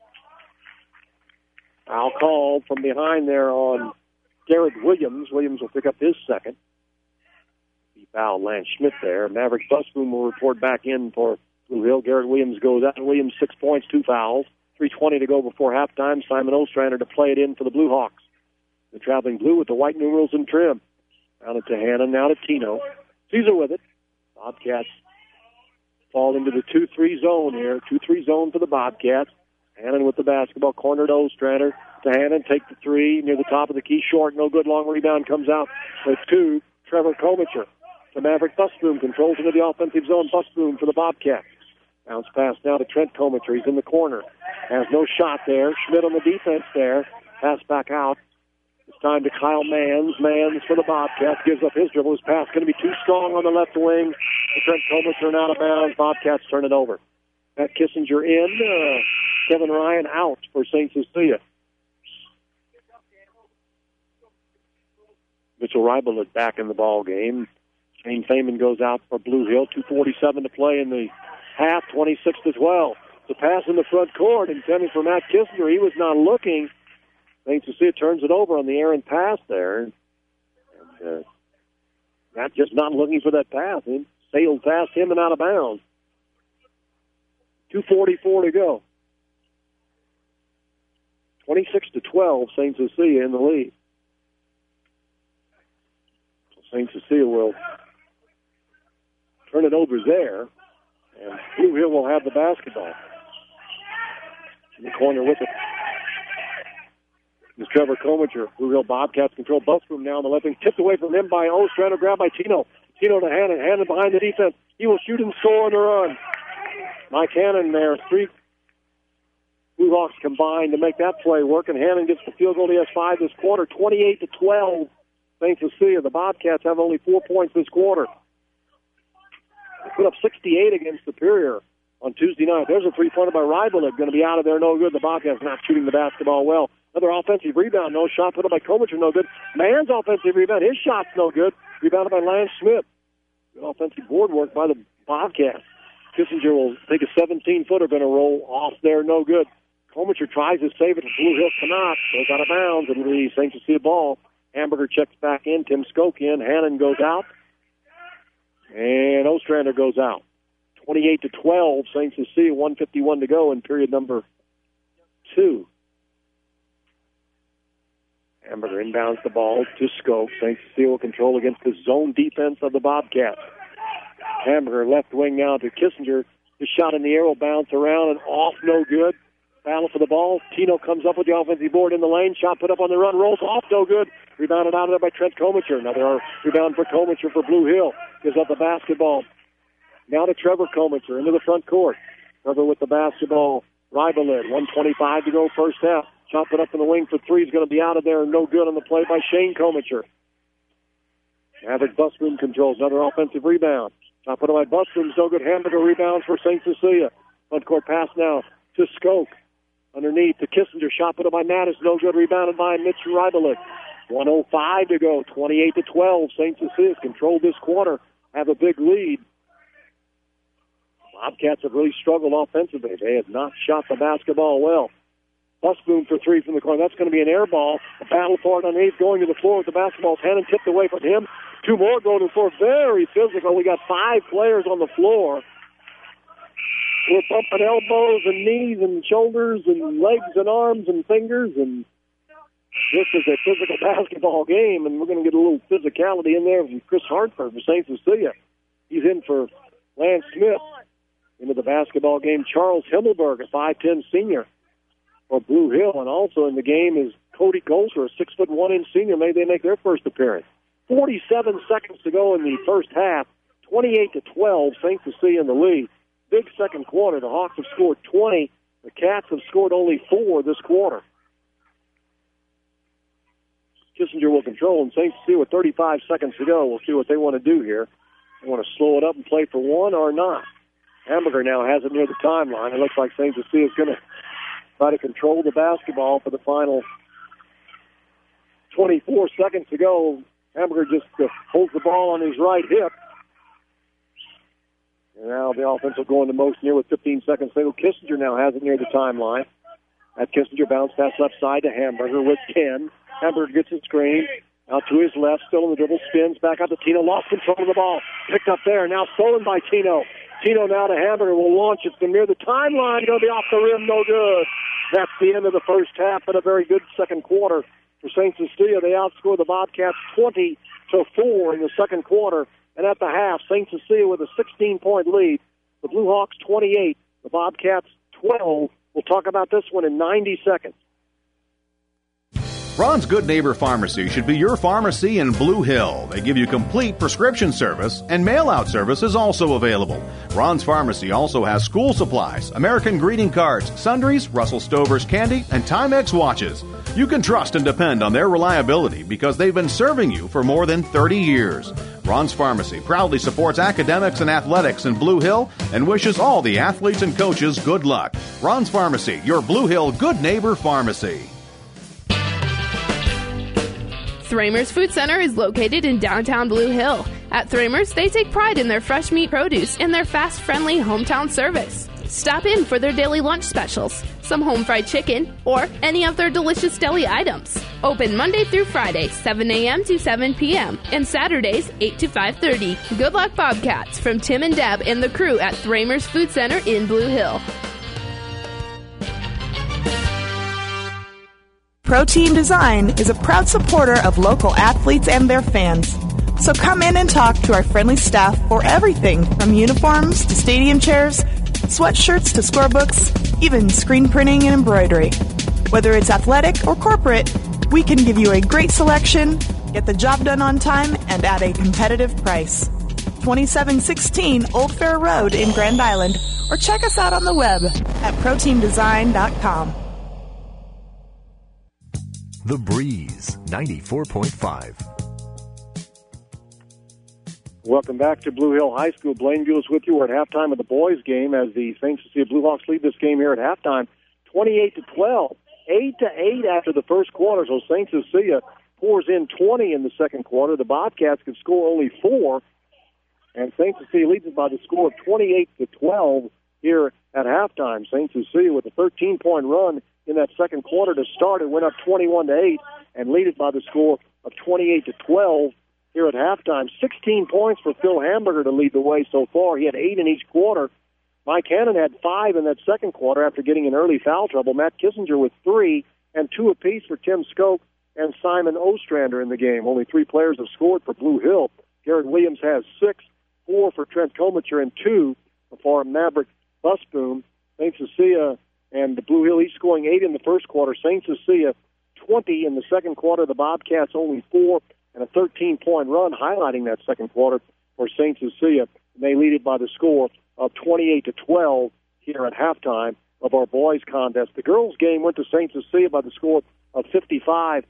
Foul called from behind there on Garrett Williams. Williams will pick up his second. He fouled Lance Schmidt there. Maverick Busboom will report back in for Blue Hill. Garrett Williams goes out. Williams 6 points, 2 fouls. 3:20 to go before halftime. Simon Ostrander to play it in for the Blue Hawks. The traveling blue with the white numerals and trim. Down it to Hannon, now to Tino. Caesar with it. Bobcats fall into the 2-3 zone here. 2-3 zone for the Bobcats. Hannon with the basketball. Corner to Ostrander. To Hannon, take the 3 near the top of the key. Short, no good. Long rebound comes out with 2. Trevor Comacher to Maverick Busboom. Controls into the offensive zone. Busboom for the Bobcats. Bounce pass now to Trent Comacher. He's in the corner. Has no shot there. Schmidt on the defense there. Pass back out. It's time to Kyle Manns. Manns for the Bobcats. Gives up his dribble. His pass going to be too strong on the left wing. Trent Comacher and out of bounds. Bobcats turn it over. Matt Kissinger in. Kevin Ryan out for St. Cecilia. Mitchell Reibel is back in the ball game. Shane Feynman goes out for Blue Hill. 2:47 to play in the half, 26-12. The pass in the front court intended for Matt Kissinger. He was not looking. St. Cecilia turns it over on the errant pass there. And Matt just not looking for that pass. He sailed past him and out of bounds. 2:44 to go. 26-12, St. Cecilia in the lead. St. Cecilia will turn it over there, and Blue Hill will have the basketball. In the corner with it is Trevor Comacher. Blue Hill Bobcats control. Busboom now on the left wing. Tipped away from him by Ostrander. Grabbed by Tino. Tino to Hannon. Hannon behind the defense. He will shoot and score on the run. Mike Hannon there. 3 Blue Hawks combined to make that play work, and Hannon gets the field goal. He has 5 this quarter. 28-12. St. Cecilia. The Bobcats have only 4 points this quarter. They put up 68 against Superior on Tuesday night. There's a 3-pointer by Reibel that's going to be out of there. No good. The Bobcats not shooting the basketball well. Another offensive rebound. No shot put up by Comacher. No good. Mann's offensive rebound. His shot's no good. Rebounded by Lance Smith. Good offensive board work by the Bobcats. Kissinger will take a 17-footer. Going to roll off there. No good. Comacher tries to save it. Blue Hill cannot. Goes out of bounds. It'll be St. Cecilia ball. Hamburger checks back in. Tim Skoke in. Hannon goes out. And Ostrander goes out. 28-12. St. Cecilia, 1:51 to go in period number 2. Hamburger inbounds the ball to Skoke. St. Cecilia will control against the zone defense of the Bobcats. Hamburger left wing now to Kissinger. His shot in the air will bounce around and off, no good. Battle for the ball. Tino comes up with the offensive board in the lane. Shot put up on the run. Rolls off. No good. Rebounded out of there by Trent Comacher. Another rebound for Comacher for Blue Hill. Gives up the basketball. Now to Trevor Comacher into the front court. Trevor with the basketball. Rybalid. 1:25 to go first half. Shot put up in the wing for three is going to be out of there. No good on the play by Shane Comacher. Maverick Busboom controls another offensive rebound. Shot put up by Busboom. No good. Hamburger rebounds for St. Cecilia. Front court pass now to Skoke. Underneath to Kissinger. Shot put up by Mattis. No good. Rebounded by Mitch Rybalid. 1:05 to go. 28-12. St. Cecilia's controlled this quarter. Have a big lead. Bobcats have really struggled offensively. They have not shot the basketball well. Busboom for three from the corner. That's going to be an air ball. A battle for it underneath, going to the floor with the basketball. Hannon tipped away from him. Two more go to the floor. Very physical. We got 5 players on the floor. We're bumping elbows and knees and shoulders and legs and arms and fingers. And this is a physical basketball game, and we're going to get a little physicality in there from Chris Hartford for St. Cecilia. He's in for Lance Smith. Into the basketball game, Charles Himmelberg, a 5'10 senior for Blue Hill. And also in the game is Cody Golser, a 6'1" senior. Maybe they make their first appearance. 47 seconds to go in the first half. 28-12, St. Cecilia in the lead. Big second quarter. The Hawks have scored 20. The Cats have scored only 4 this quarter. Kissinger will control, and St. Cecilia with 35 seconds to go. We'll see what they want to do here. They want to slow it up and play for one or not. Hamburger now has it near the timeline. It looks like St. Cecilia is going to try to control the basketball for the final 24 seconds to go. Hamburger just holds the ball on his right hip. And now the offense will go into motion here with 15 seconds to go. Kissinger now has it near the timeline. That Kissinger bounce pass left side to Hamburger with 10. Hamburger gets a screen. Out to his left, still in the dribble, spins back out to Tino, lost control of the ball. Picked up there, now stolen by Tino. Tino now to Hamburger, will launch it from near the timeline, going to be off the rim, no good. That's the end of the first half, and a very good second quarter for St. Cecilia. They outscored the Bobcats 20-4 in the second quarter, and at the half, St. Cecilia with a 16-point lead. The Blue Hawks 28, the Bobcats 12. We'll talk about this one in 90 seconds. Ron's Good Neighbor Pharmacy should be your pharmacy in Blue Hill. They give you complete prescription service, and mail-out service is also available. Ron's Pharmacy also has school supplies, American greeting cards, sundries, Russell Stover's candy, and Timex watches. You can trust and depend on their reliability because they've been serving you for more than 30 years. Ron's Pharmacy proudly supports academics and athletics in Blue Hill and wishes all the athletes and coaches good luck. Ron's Pharmacy, your Blue Hill Good Neighbor Pharmacy. Thramer's Food Center is located in downtown Blue Hill. At Thramer's, they take pride in their fresh meat produce and their fast, friendly hometown service. Stop in for their daily lunch specials, some home fried chicken, or any of their delicious deli items. Open Monday through Friday, 7 a.m. to 7 p.m., and Saturdays, 8 to 5:30. Good luck, Bobcats, from Tim and Deb and the crew at Thramer's Food Center in Blue Hill. Pro-Team Design is a proud supporter of local athletes and their fans. So come in and talk to our friendly staff for everything from uniforms to stadium chairs, sweatshirts to scorebooks, even screen printing and embroidery. Whether it's athletic or corporate, we can give you a great selection, get the job done on time, and at a competitive price. 2716 Old Fair Road in Grand Island, or check us out on the web at proteamdesign.com. The Breeze, 94.5. Welcome back to Blue Hill High School. Blaine Buell is with you. We're at halftime of the boys' game as the St. Cecilia Blue Hawks lead this game here at halftime, 28-12. 8-8 after the first quarter, so St. Cecilia pours in 20 in the second quarter. The Bobcats could score only 4, and St. Cecilia leads it by the score of 28-12 here at halftime. St. Cecilia with a 13-point run in that second quarter to start. It went up 21-8 and lead it by the score of 28-12 here at halftime. 16 points for Phil Hamburger to lead the way so far. He had 8 in each quarter. Mike Hannon had 5 in that second quarter after getting in early foul trouble. Matt Kissinger with 3 and 2 apiece for Tim Skoke and Simon Ostrander in the game. Only 3 players have scored for Blue Hill. Garrett Williams has 6, 4 for Trent Comacher, and 2 for Maverick Busboom. St. Cecilia and the Blue Hill East scoring 8 in the first quarter. St. Cecilia 20 in the second quarter. The Bobcats only 4 and a 13-point run, highlighting that second quarter for St. Cecilia. They lead it by the score of 28-12 here at halftime of our boys contest. The girls game went to St. Cecilia by the score of 55-36,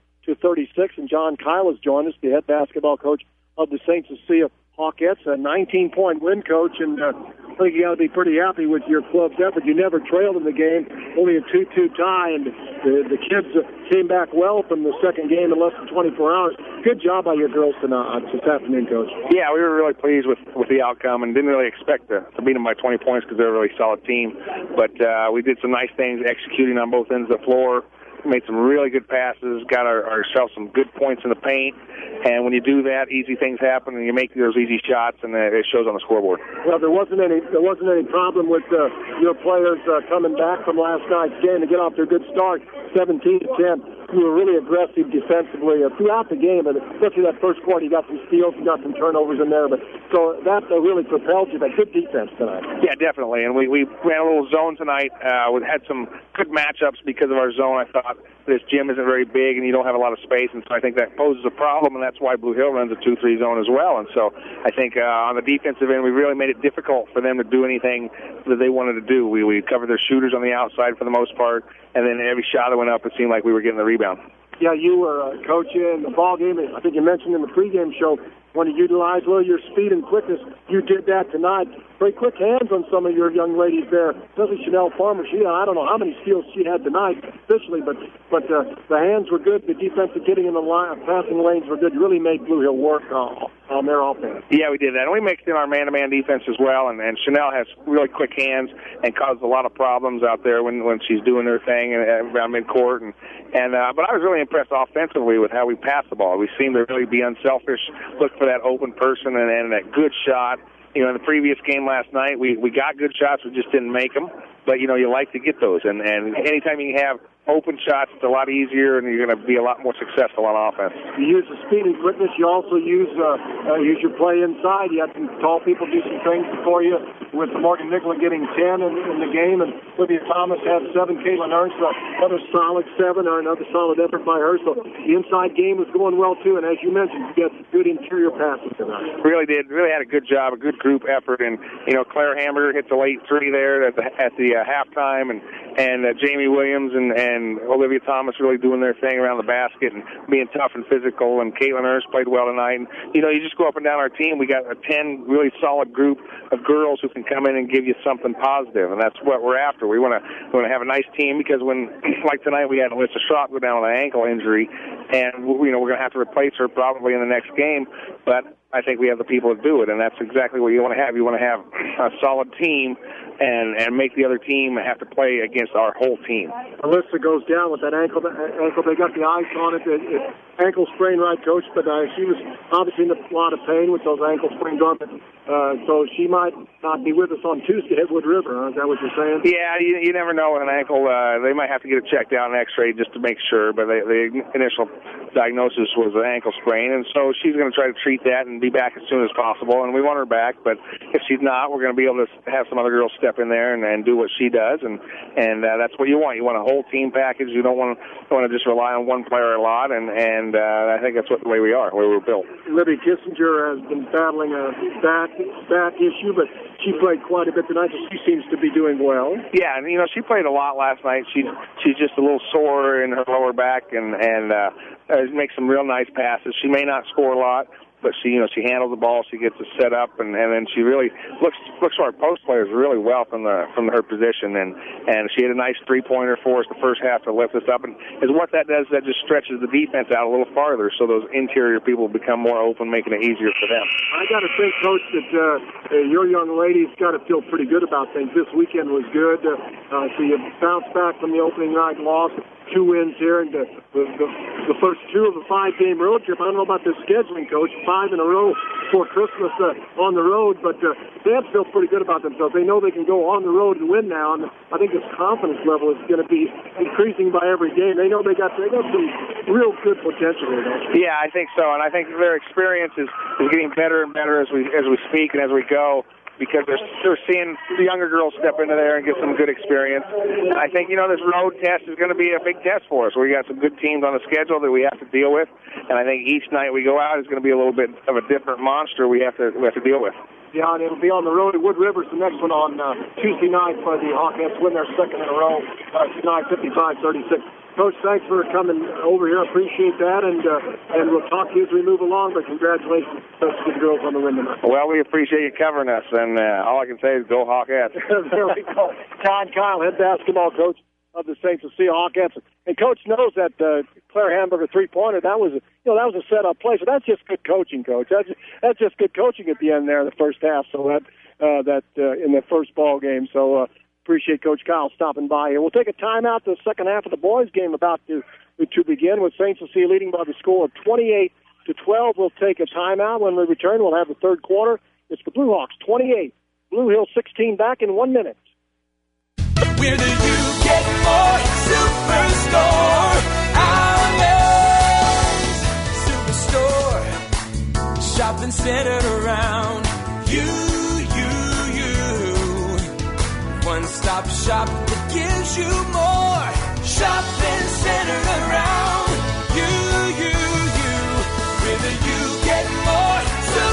and John Kyle has joined us, the head basketball coach of the St. Cecilia Hawkettes, a 19-point win, coach, and I think you got to be pretty happy with your club's effort. You never trailed in the game, only a 2-2 tie, and the kids came back well from the second game in less than 24 hours. Good job by your girls tonight, this afternoon, Coach. Yeah, we were really pleased with the outcome and didn't really expect to beat them by 20 points because they're a really solid team. But we did some nice things executing on both ends of the floor. Made some really good passes, got ourselves some good points in the paint, and when you do that, easy things happen, and you make those easy shots, and it shows on the scoreboard. Well, there wasn't any problem with your players coming back from last night's game to get off to a good start, 17-10. You were really aggressive defensively throughout the game, but especially that first quarter, you got some steals, you got some turnovers in there, but so that really propelled you. That good defense tonight. Yeah, definitely, and we ran a little zone tonight. We had some good matchups because of our zone. I thought this gym isn't very big, and you don't have a lot of space, and so I think that poses a problem, and that's why Blue Hill runs a 2-3 zone as well. And so I think on the defensive end, we really made it difficult for them to do anything that they wanted to do. We covered their shooters on the outside for the most part, and then every shot that went up, it seemed like we were getting the rebound. Yeah, you were coaching the ball game. I think you mentioned in the pregame show when you utilize a little your speed and quickness. You did that tonight. Very quick hands on some of your young ladies there. Especially Chanel Farmer. I don't know how many steals she had tonight officially, but the hands were good. The defensive getting in the passing lanes were good. You really made Blue Hill work on their offense. Yeah, we did that. And we mixed in our man-to-man defense as well. And Chanel has really quick hands and caused a lot of problems out there when she's doing her thing around midcourt. But I was really impressed offensively with how we passed the ball. We seemed to really be unselfish, look for that open person and that good shot. In the previous game last night, we got good shots, we just didn't make them. But, you like to get those. And anytime you have open shots, it's a lot easier, and you're going to be a lot more successful on offense. You use the speed and quickness. You also use your play inside. You had some tall people do some things for you, with Morgan Nicola getting 10 in the game, and Olivia Thomas had 7. Caitlin Ernst, another solid 7, or another solid effort by her. So the inside game was going well, too. And as you mentioned, you got good interior passes tonight. Really did. Really had a good job, a good group effort. And, Claire Hamburger hits a late 3 there at the halftime, and Jamie Williams and Olivia Thomas really doing their thing around the basket and being tough and physical, and Caitlin Ernst played well tonight. And, you just go up and down our team. We got a 10 really solid group of girls who can come in and give you something positive, and that's what we're after. We want to have a nice team, because when, like tonight, we had Alyssa Schropp go down with an ankle injury, and, we're going to have to replace her probably in the next game, but I think we have the people to do it, and that's exactly what you want to have. You want to have a solid team and make the other team have to play against our whole team. Alyssa goes down with that ankle. They got the ice on it. Ankle sprain, right, Coach? But she was obviously in a lot of pain with those ankle sprains on. So she might not be with us on Tuesday at Wood River. Is that what you're saying? Yeah, you never know with an ankle. They might have to get it checked out, an X-ray, just to make sure. But the initial diagnosis was an ankle sprain, and so she's going to try to treat that and be back as soon as possible. And we want her back, but if she's not, we're going to be able to have some other girls step in there and do what she does, and that's what you want. You want a whole team package. You don't want to just rely on one player a lot, and I think that's the way we are, where we're built. Libby Kissinger has been battling a back issue, but she played quite a bit tonight, so she seems to be doing well. Yeah, and she played a lot last night. She's just a little sore in her lower back, and makes some real nice passes. She may not score a lot, but she handles the ball, she gets it set up, and then she really looks for our post players really well from her position, and she had a nice 3-pointer for us the first half to lift us up, and what that does, that just stretches the defense out a little farther, so those interior people become more open, making it easier for them. I got to think, Coach, that your young ladies got to feel pretty good about things. This weekend was good, so you bounced back from the opening night loss. 2 wins here, and the first 2 of a 5-game road trip. I don't know about the scheduling, Coach. 5 in a row before Christmas on the road, but they have to feel pretty good about themselves. They know they can go on the road and win now, and I think this confidence level is going to be increasing by every game. They know they got some real good potential here, don't they? Yeah, I think so, and I think their experience is getting better and better as we speak and as we go. because they're seeing the younger girls step into there and get some good experience. I think, this road test is going to be a big test for us. We got some good teams on the schedule that we have to deal with, and I think each night we go out is going to be a little bit of a different monster we have to deal with. Yeah, and it'll be on the road at Wood River. The next one on Tuesday night for the Hawkettes win their second in a row tonight, 55-36. Coach, thanks for coming over here. Appreciate that, and we'll talk to you as we move along. But congratulations to the girls on the win tonight. Well, we appreciate you covering us, and all I can say is go Hawkettes. There we go. Todd Kyle, head basketball coach of the St. Cecilia Hawkettes, and Coach knows that Claire Hamburger three-pointer, that was a set-up play. So that's just good coaching, Coach. That's just good coaching at the end there in the first half. So that in the first ball game. So. Appreciate Coach Kyle stopping by here. We'll take a timeout. The second half of the boys' game about to begin with St. Cecilia leading by the score of 28-12. We'll take a timeout. When we return, we'll have the third quarter. It's the Blue Hawks 28, Blue Hill 16 back in 1 minute. Where do you get more? Superstore. Superstore. Shopping centered around you. One-stop shop that gives you more. Shopping centered around you. Whether you get more.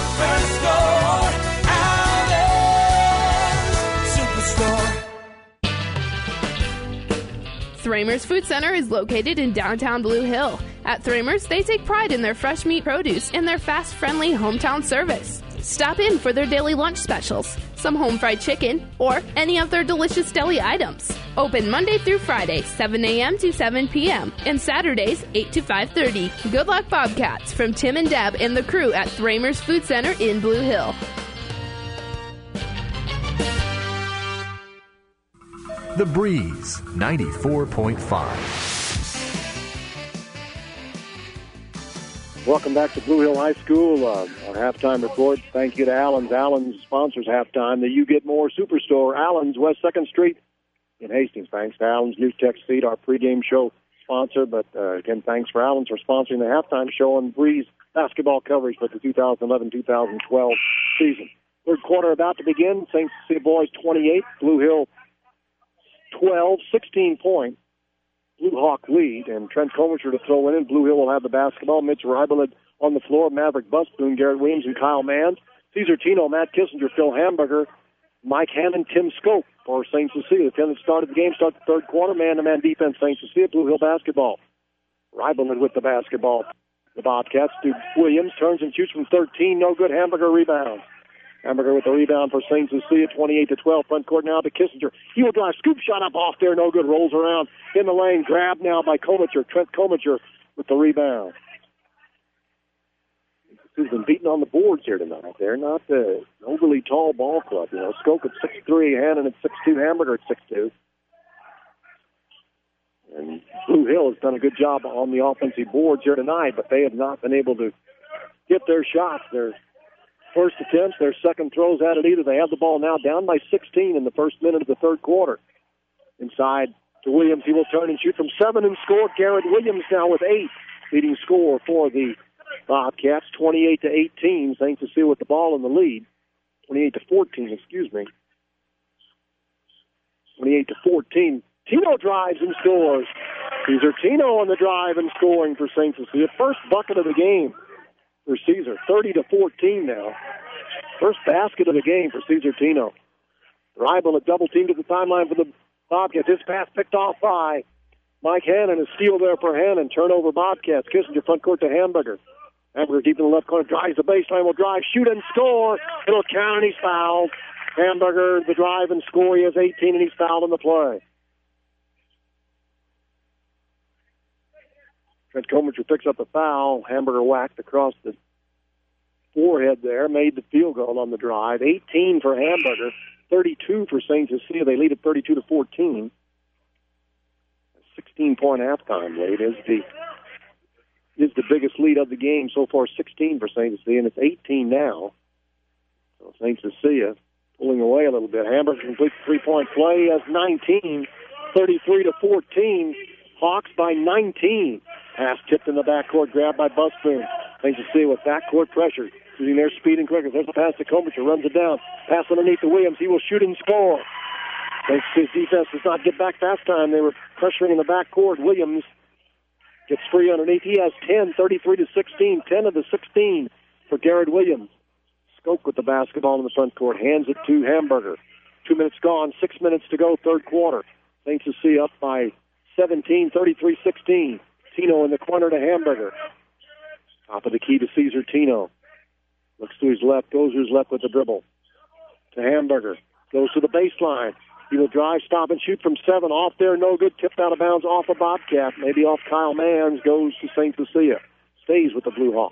Superstore. Superstore. Thramers Food Center is located in downtown Blue Hill. At Thramers, they take pride in their fresh meat produce and their fast, friendly hometown service. Stop in for their daily lunch specials, some home fried chicken, or any of their delicious deli items. Open Monday through Friday, 7 a.m. to 7 p.m., and Saturdays, 8 to 5:30. Good luck, Bobcats, from Tim and Deb and the crew at Thramers Food Center in Blue Hill. The Breeze 94.5. Welcome back to Blue Hill High School. Our halftime report. Thank you to Allen's. Allen's sponsors halftime. The You Get More Superstore. Allen's, West 2nd Street in Hastings. Thanks to Allen's New Tech Seed, our pregame show sponsor. But again, thanks for Allen's for sponsoring the halftime show on Breeze basketball coverage for the 2011-2012 season. Third quarter about to begin. St. Cecilia boys 28, Blue Hill 12, 16-point. Blue Hawk lead, and Trent Comisher to throw in. Blue Hill will have the basketball. Mitch Reibelid on the floor. Maverick Busboon, Garrett Williams, and Kyle Mann. Cesar Tino, Matt Kissinger, Phil Hamburger, Mike Hannon, Tim Scope for St. Cecilia. The 10 that started the game, start the third quarter. Man-to-man defense, St. Cecilia. Blue Hill basketball. Reibelid with the basketball. The Bobcats to Williams. Turns and shoots from 13. No good. Hamburger rebounds. Hamburger with the rebound for St. Cecilia, 28-12. Front court now to Kissinger. He will drive. Scoop shot up off there. No good. Rolls around in the lane. Grabbed now by Comisher. Trent Comisher with the rebound. He's been beaten on the boards here tonight. They're not an overly tall ball club. Scope at 6'3", Hannon at 6'2", Hamburger at 6'2". And Blue Hill has done a good job on the offensive boards here tonight, but they have not been able to get their shots. Their first attempts, their second throws at it either. They have the ball now down by 16 in the first minute of the third quarter. Inside to Williams. He will turn and shoot from 7 and score. Garrett Williams now with 8. Leading score for the Bobcats, 28-18. St. Cecilia with the ball in the lead. 28-14, excuse me. 28-14. Tino drives and scores. Cesar Tino on the drive and scoring for St. Cecilia. First bucket of the game for Cesar. 30-14 now. First basket of the game for Cesar Tino. Reibel a double team to the timeline for the Bobcats. His pass picked off by Mike Hannon. A steal there for Hannon. Turnover Bobcats. Kissinger front court to Hamburger. Hamburger deep in the left corner. Drives the baseline. Will drive, shoot, and score. It'll count, and he's fouled. Hamburger, the drive and score. He has 18, and he's fouled in the play. Trent Comisher picks up a foul. Hamburger whacked across the forehead there. Made the field goal on the drive. 18 for Hamburger. 32 for St. Cecilia. They lead at 32-14. 16-point halftime lead is the biggest lead of the game so far. 16 for St. Cecilia, and it's 18 now. So St. Cecilia pulling away a little bit. Hamburger completes the three-point play. He has 19. 33-14. Hawks by 19. Pass tipped in the backcourt, grabbed by Busboon. St. Cecilia with backcourt pressure. using their speed and quickness. There's a pass to Comercher, runs it down. Pass underneath to Williams. He will shoot and score. Thanks to his defense does not get back fast time. They were pressuring in the backcourt. Williams gets free underneath. He has 10, 33-16, 10 of the 16 for Garrett Williams. Skoke with the basketball in the front court. Hands it to Hamburger. 2 minutes gone, 6 minutes to go, third quarter. St. Cecilia up by 17, 33-16. Tino in the corner to Hamburger. Top of the key to Caesar Tino. Looks to his left, goes to his left with the dribble. To Hamburger. Goes to the baseline. He will drive, stop, and shoot from 7. Off there, no good. Tipped out of bounds off a Bobcat. Maybe off Kyle Manns. Goes to St. Cecilia. Stays with the Blue Hawks.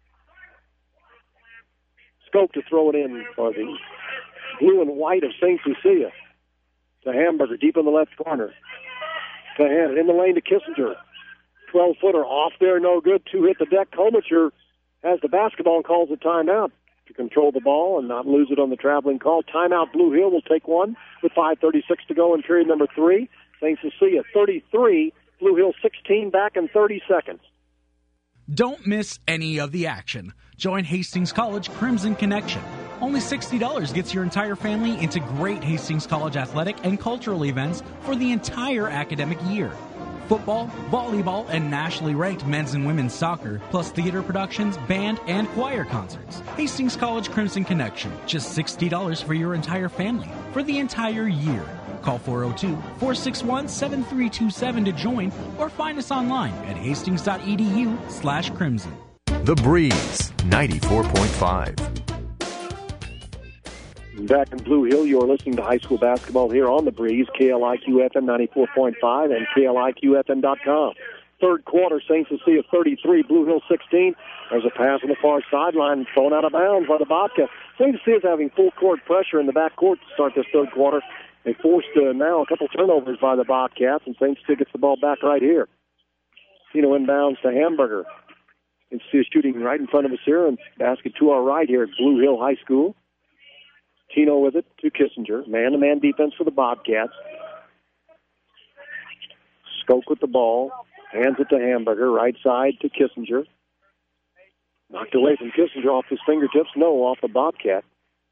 Skoke to throw it in for the blue and white of St. Cecilia. To Hamburger, deep in the left corner. To hand it in the lane to Kissinger. 12-footer off there, no good. 2 hit the deck. Comercher has the basketball and calls a timeout to control the ball and not lose it on the traveling call. Timeout, Blue Hill will take one with 5:36 to go in period number 3. St. Cecilia 33, Blue Hill 16, back in 30 seconds. Don't miss any of the action. Join Hastings College Crimson Connection. Only $60 gets your entire family into great Hastings College athletic and cultural events for the entire academic year. Football, volleyball, and nationally ranked men's and women's soccer, plus theater productions, band, and choir concerts. Hastings College Crimson Connection. Just $60 for your entire family for the entire year. Call 402-461-7327 to join or find us online at hastings.edu/crimson. The Breeze, 94.5. Back in Blue Hill, you're listening to high school basketball here on The Breeze, KLIQ-FM 94.5 and KLIQ-FM.com. Third quarter, St. Cecilia 33, Blue Hill 16. There's a pass on the far sideline, thrown out of bounds by the Bobcats. St. Cecilia is having full court pressure in the backcourt to start this third quarter. They forced now a couple turnovers by the Bobcats, and St. Cecilia gets the ball back right here. Tino inbounds to Hamburger. St. Cecilia shooting right in front of us here, and basket to our right here at Blue Hill High School. Tino with it to Kissinger. Man-to-man defense for the Bobcats. Skoke with the ball. Hands it to Hamburger. Right side to Kissinger. Knocked away from Kissinger off his fingertips. No, off the Bobcat.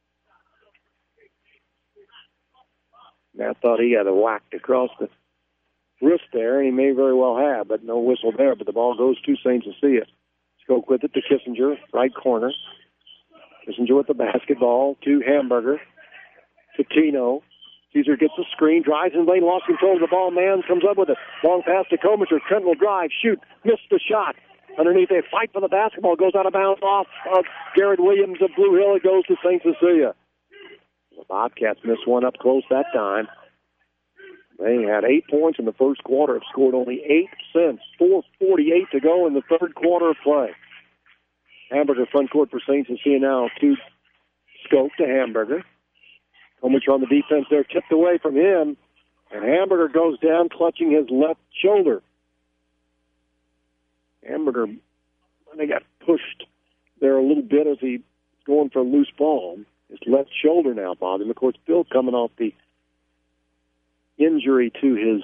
Matt thought he had a whacked across the wrist there, and he may very well have, but no whistle there. But the ball goes to St. Cecilia. Skoke with it to Kissinger. Right corner. Kissinger with the basketball to Hamburger, to Tino. Caesar gets the screen, drives in lane, lost control of the ball. Manns comes up with it. Long pass to Comercher. Trent will drive, shoot, missed the shot. Underneath a fight for the basketball, goes out of bounds off of Garrett Williams of Blue Hill. It goes to St. Cecilia. The Bobcats missed one up close that time. They had 8 points in the first quarter, have scored only 8 since. 4:48 to go in the third quarter of play. Hamburger front court for St. Cecilia now to Skoke to Hamburger. Comercher on the defense there, tipped away from him, and Hamburger goes down clutching his left shoulder. Hamburger, they got pushed there a little bit as he going for a loose ball. His left shoulder now bothered him. Of course, Bill coming off the injury to his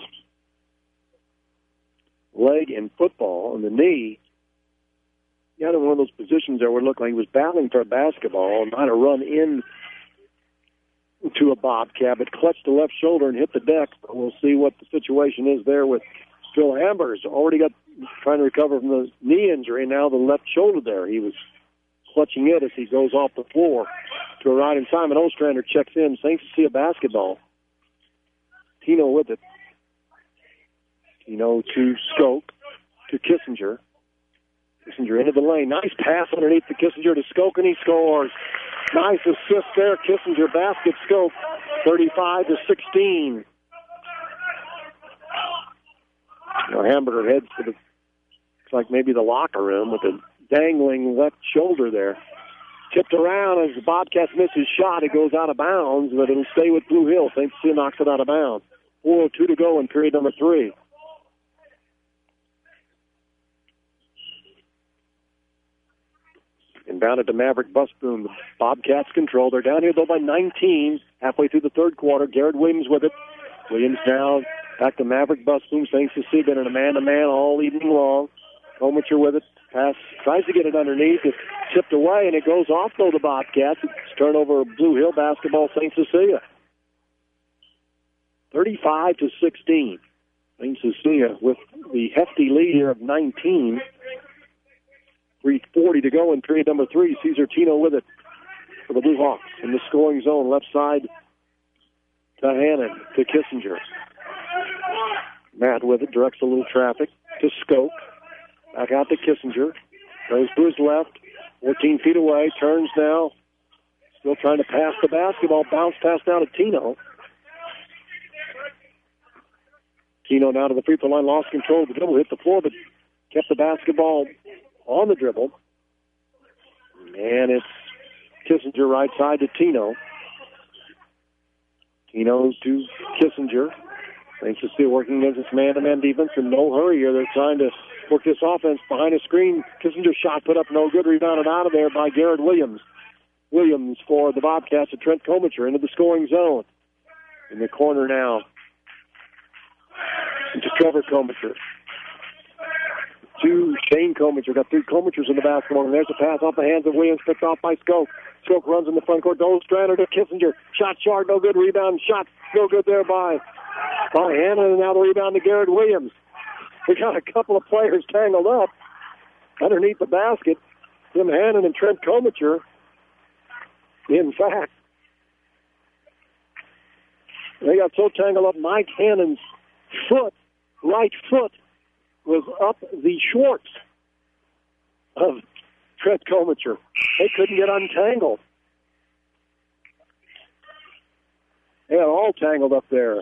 leg in football on the knee. He had one of those positions there where it looked like he was battling for a basketball and trying to run in to a Bobcat, but clutched the left shoulder and hit the deck. We'll see what the situation is there with Phil Hamburger's already trying to recover from the knee injury, and now the left shoulder there. He was clutching it as he goes off the floor to a right, and Simon Ostrander checks in. St. Cecilia basketball. Tino with it. Tino to Skoke, to Kissinger. Kissinger into the lane. Nice pass underneath to Kissinger to Skoke, and he scores. Nice assist there. Kissinger basket. Skoke 35-16. Hamburger heads to looks like maybe the locker room with a dangling left shoulder there. Tipped around as the Bobcats miss his shot. It goes out of bounds, but it'll stay with Blue Hill. St. Cecilia knocks it out of bounds. 4:02 to go in period number 3. Inbounded to Maverick Busboom. The Bobcats control. They're down here, though, by 19 halfway through the third quarter. Garrett Williams with it. Williams now back to Maverick Busboom. St. Cecilia been in a man-to-man all evening long. Comercher with it. Pass tries to get it underneath. It's tipped away, and it goes off, though, the Bobcats. It's turnover Blue Hill basketball, St. Cecilia. 35-16. St. Cecilia with the hefty lead here of 19. 3:40 to go in period number 3. Cesar Tino with it for the Blue Hawks in the scoring zone. Left side to Hannon, to Kissinger. Matt with it, directs a little traffic to Skoke. Back out to Kissinger. Goes to his left, 14 feet away, turns now. Still trying to pass the basketball. Bounce pass down to Tino. Tino now to the free throw line, lost control of the dribble, hit the floor, but kept the basketball on the dribble. And it's Kissinger right side to Tino. Tino to Kissinger. St. Cecilia working against this man-to-man defense in no hurry here. They're trying to work this offense behind a screen. Kissinger shot put up no good. Rebounded out of there by Garrett Williams. Williams for the Bobcats to Trent Comacher into the scoring zone. In the corner now to Trevor Comacher. To Shane Comacher. Got 3 Comachers in the basketball. And there's a pass off the hands of Williams. Picked off by Skoke. Skoke runs in the front court. Ostrander to Kissinger. Shot short. No good. Rebound. Shot no good there by Hannon. And now the rebound to Garrett Williams. We got a couple of players tangled up underneath the basket. Tim Hannon and Trent Comacher. In fact, they got so tangled up, Mike Hannon's right foot, was up the shorts of Trent Comacher. They couldn't get untangled. They are all tangled up there.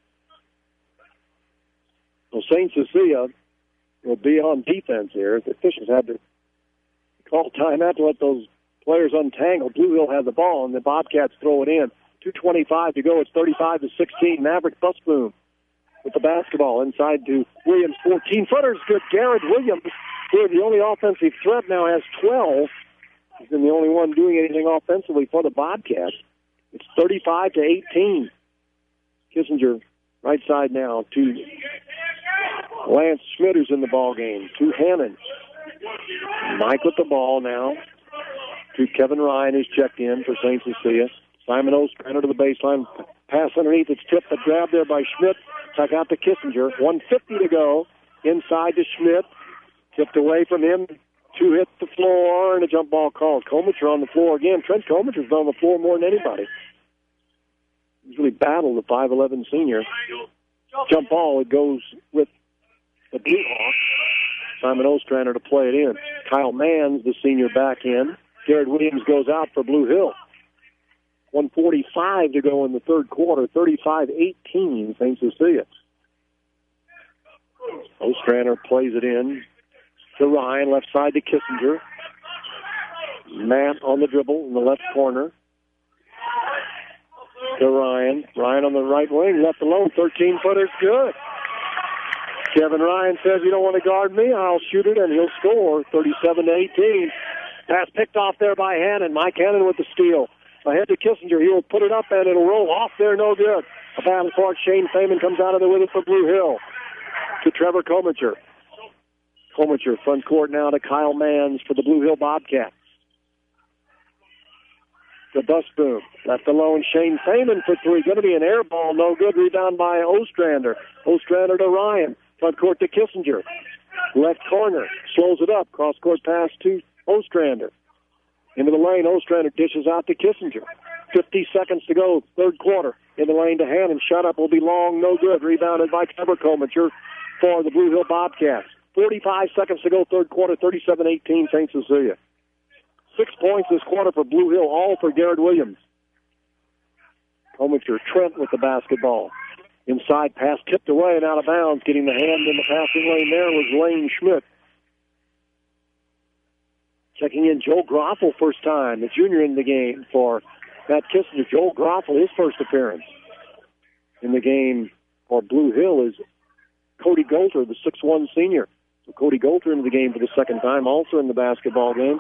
So St. Cecilia will be on defense here. The officials had to call timeout to let those players untangle. Blue Hill has the ball, and the Bobcats throw it in. 2:25 to go. It's 35-16. Maverick Busboom with the basketball inside to Williams. 14-footers. Good. Garrett Williams, who the only offensive threat now, has 12. He's been the only one doing anything offensively for the Bobcats. It's 35-18. Kissinger right side now to Lance Schmidt, who's in the ball game. To Hannon. Mike with the ball now to Kevin Ryan, who's checked in for St. Cecilia. Simon Ostrander to the baseline. Pass underneath. It's tipped. The grab there by Schmidt. Back out to Kissinger. 1:50 to go. Inside to Schmidt. Tipped away from him. 2 hit the floor and a jump ball called. Comacher on the floor again. Trent Comacher's been on the floor more than anybody. He's really battled the 5'11 senior. Jump ball. It goes with the Blue Hawks. Simon Ostrander to play it in. Kyle Manns, the senior, back in. Garrett Williams goes out for Blue Hill. 1:45 to go in the third quarter. 35-18, St. Cecilia. Ostrander plays it in to Ryan, left side to Kissinger. Matt on the dribble in the left corner. To Ryan. Ryan on the right wing, left alone. 13-footer's good. Kevin Ryan says, you don't want to guard me, I'll shoot it, and he'll score. 37-18. Pass picked off there by Hannon. Mike Hannon with the steal. Ahead to Kissinger. He'll put it up, and it'll roll off there. No good. A battle for it. Shane Feynman comes out of there with it for Blue Hill. To Trevor Comacher. Comacher, front court now to Kyle Manns for the Blue Hill Bobcats. To Busboom. Left alone. Shane Feynman for 3. Going to be an air ball. No good. Rebound by Ostrander. Ostrander to Ryan. Front court to Kissinger. Left corner. Slows it up. Cross court pass to Ostrander. Into the lane. Ostrander dishes out to Kissinger. 50 seconds to go. Third quarter. In the lane to Hannon. Shot up will be long. No good. Rebounded by Trevor Comacher for the Blue Hill Bobcats. 45 seconds to go. Third quarter. 37-18 St. Cecilia. 6 points this quarter for Blue Hill. All for Garrett Williams. Comacher. Trent with the basketball. Inside pass tipped away and out of bounds. Getting the hand in the passing lane there was Lane Schmidt. Checking in Joel Groffel, first time, the junior in the game for Matt Kissinger. Joel Groffel, his first appearance in the game for Blue Hill is Cody Golter, the 6'1 senior. So Cody Golter into the game for the second time, also in the basketball game.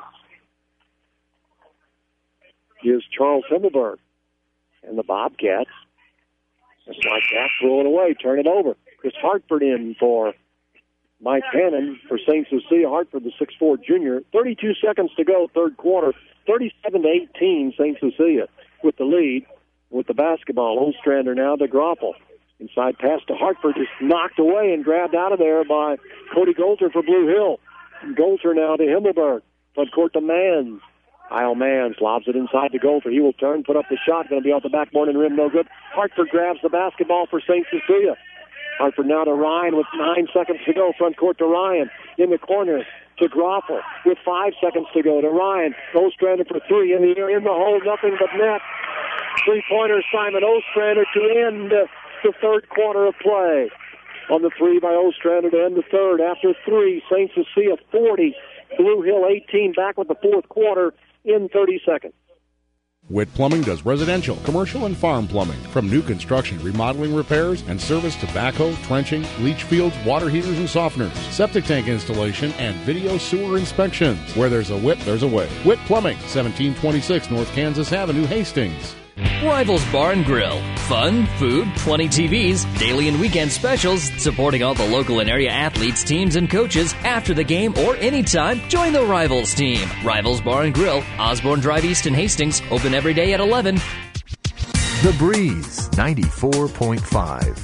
Here's Charles Himmelberg and the Bobcats. Just like that, throw it away, turn it over. Chris Hartford in for Mike Hannon for St. Cecilia. Hartford, the 6'4 junior. 32 seconds to go, third quarter. 37-18, St. Cecilia with the lead. With the basketball, Ostrander now to Groppel. Inside pass to Hartford, just knocked away and grabbed out of there by Cody Golter for Blue Hill. Golter now to Himmelberg. Front court to Mans. Kyle Mans lobs it inside to Golter. He will turn, put up the shot. Going to be off the backboard and rim, no good. Hartford grabs the basketball for St. Cecilia. Hartford now to Ryan with 9 seconds to go. Front court to Ryan. In the corner to Groppel with 5 seconds to go to Ryan. Ostrander for three in the air, in the hole, nothing but net. Three-pointer Simon Ostrander to end the third quarter of play. On the three by Ostrander to end the third. After three, St. Cecilia 40, Blue Hill 18, back with the fourth quarter in 30 seconds. Witt Plumbing does residential, commercial, and farm plumbing. From new construction, remodeling, repairs, and service to backhoe, trenching, leach fields, water heaters and softeners, septic tank installation, and video sewer inspections. Where there's a Witt, there's a way. Witt Plumbing, 1726 North Kansas Avenue, Hastings. Rivals Bar and Grill. Fun, food, 20 TVs, daily and weekend specials, supporting all the local and area athletes, teams, and coaches after the game or anytime. Join the Rivals team. Rivals Bar and Grill, Osborne Drive East in Hastings, open every day at 11. The Breeze 94.5.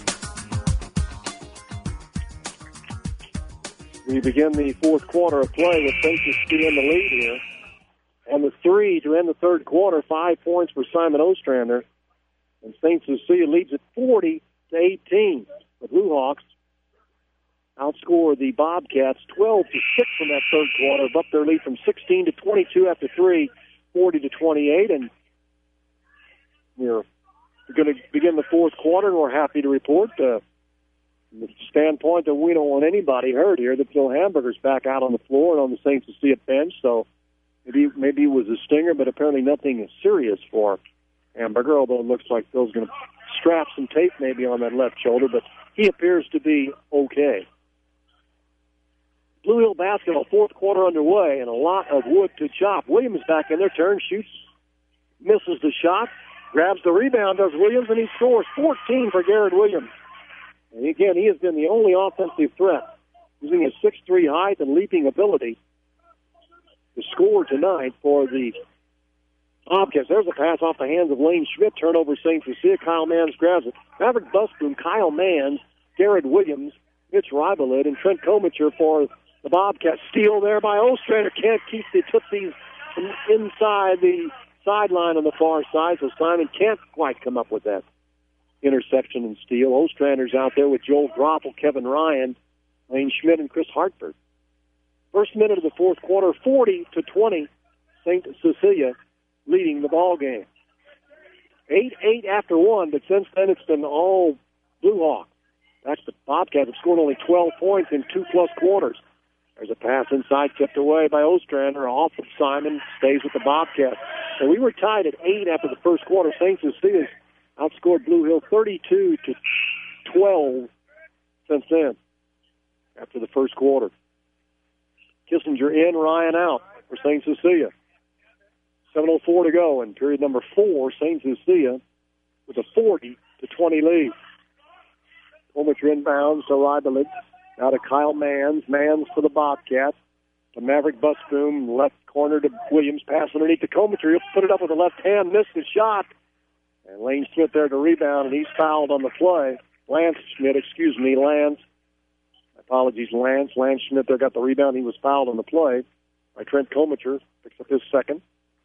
We begin the fourth quarter of play with St. Cecilia in the lead here. And the three to end the third quarter, 5 points for Simon Ostrander. And St. Cecilia leads at 40-18. The Blue Hawks outscore the Bobcats 12-6 in that third quarter, up their lead from 16-22 after three, 40-28. And we're going to begin the fourth quarter, and we're happy to report from the standpoint that we don't want anybody hurt here, that Phil Hamburger's back out on the floor and on the St. Cecilia bench, so Maybe it was a stinger, but apparently nothing serious for Hamburger, although it looks like Phil's going to strap some tape maybe on that left shoulder, but he appears to be okay. Blue Hill basketball, fourth quarter underway, and a lot of wood to chop. Williams back in there, turns, shoots, misses the shot, grabs the rebound, does Williams, and he scores 14 for Garrett Williams. And again, he has been the only offensive threat, using his 6'3" height and leaping ability to score tonight for the Bobcats. There's a pass off the hands of Lane Schmidt. Turnover St. Cecilia. Kyle Mans grabs it. Maverick Busboom, Kyle Mans, Garrett Williams, Mitch Rivalid, and Trent Komicher for the Bobcats. Steal there by Ostrander. Can't keep the Tootsies inside the sideline on the far side, so Simon can't quite come up with that interception and steal. Ostrander's out there with Joel Groppel, Kevin Ryan, Lane Schmidt, and Chris Hartford. First minute of the fourth quarter, 40-20, St. Cecilia leading the ball game. 8-8 after one, but since then it's been all Blue Hawks. That's the Bobcats have scored only 12 points in 2+ quarters. There's a pass inside, tipped away by Ostrander, off of Simon, stays with the Bobcats. So we were tied at 8 after the first quarter. St. Cecilia's outscored Blue Hill 32-12 since then, after the first quarter. Kissinger in, Ryan out for St. Cecilia. 7:04 to go in period number 4. St. Cecilia with a 40-20 lead. Komicher inbounds to Ribelit. Now to Kyle Mans. Mans for the Bobcats. To Maverick Busboom. Left corner to Williams. Pass underneath to Komicher. He'll put it up with the left hand. Missed the shot. And Lane Schmidt there to rebound, and he's fouled on the play. Lance. Apologies, Lance. Lance Schmidt there got the rebound. He was fouled on the play by Trent Komicher. Picks up his second.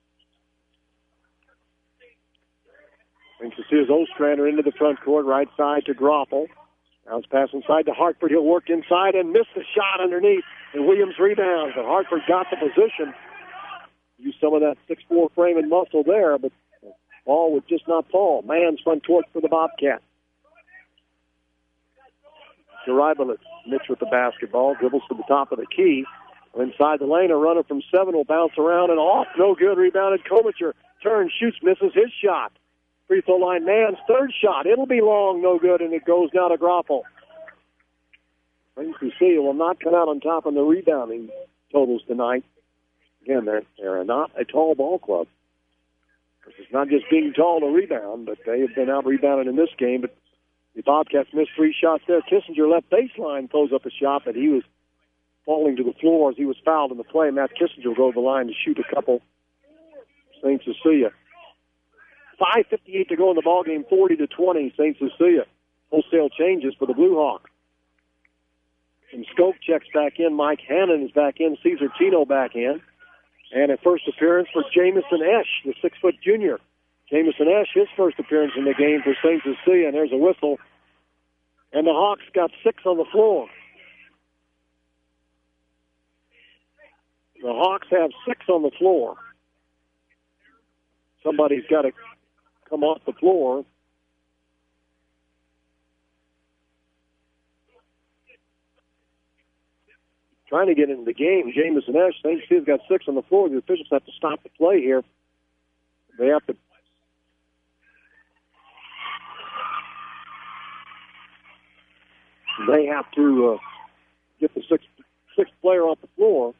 St. Cecilia's Ostrander into the front court, right side to Groppel. Now it's pass inside to Hartford. He'll work inside and miss the shot underneath. And Williams rebounds. But Hartford got the position. Used some of that 6'4" frame and muscle there, but the ball would just not fall. Man's front court for the Bobcats. Ribelit. Mitch with the basketball, dribbles to the top of the key. Inside the lane, a runner from 7 will bounce around and off. No good. Rebounded. Komicher turns, shoots, misses his shot. Free throw line. Man's third shot. It'll be long, no good, and it goes now to Groppel. St. Cecilia will not come out on top in the rebounding totals tonight. Again, they're not a tall ball club. It's not just being tall to rebound, but they have been out-rebounded in this game, but the Bobcats missed 3 shots there. Kissinger left baseline, throws up a shot, but he was falling to the floor as he was fouled in the play. Matt Kissinger will go to the line to shoot a couple. St. Cecilia. 5:58 to go in the ballgame, 40-20, St. Cecilia. Wholesale changes for the Blue Hawks. And Skoke checks back in. Mike Hannon is back in. Caesar Tino back in. And a first appearance for Jamison Esch, the 6-foot junior. Jamison Esch, his first appearance in the game for St. Cecilia, and there's a whistle. And the Hawks got 6 on the floor. The Hawks have 6 on the floor. Somebody's got to come off the floor. Trying to get into the game. Jamison Esch, St. Cecilia's got 6 on the floor. The officials have to stop the play here. They have to get the sixth player off the floor.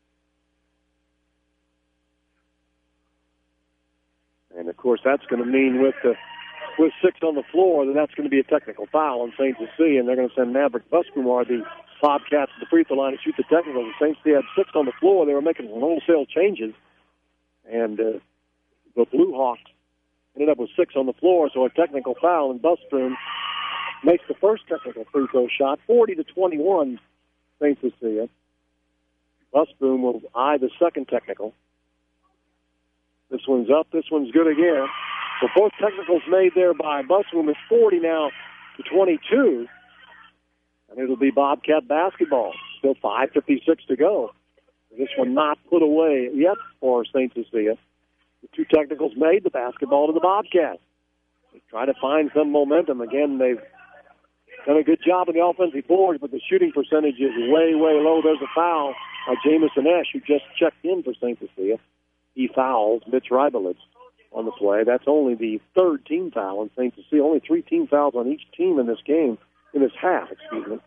And, of course, that's going to mean with 6 on the floor that that's going to be a technical foul on St. Cecilia, and they're going to send Maverick Buskumar, the Bobcats, to the free throw line to shoot the technical. The St. Cecilia had 6 on the floor. They were making some wholesale changes, and the Blue Hawks ended up with 6 on the floor, so a technical foul, and Busboom makes the first technical free throw shot, 40-21, St. Cecilia. Busboom will eye the second technical. This one's up. This one's good again. So both technicals made there by Busboom. It's 40 now to 22. And it'll be Bobcat basketball. Still 5:56 to go. This one not put away yet for St. Cecilia. The 2 technicals made, the basketball to the Bobcats. They try to find some momentum. Again, they've done a good job on the offensive boards, but the shooting percentage is way, way low. There's a foul by Jamison Esch, who just checked in for St. Cecilia. He fouls Mitch Rybelitz on the play. That's only the 3rd team foul in St. Cecilia. Only 3 team fouls on each team in this game, in this half, excuse me.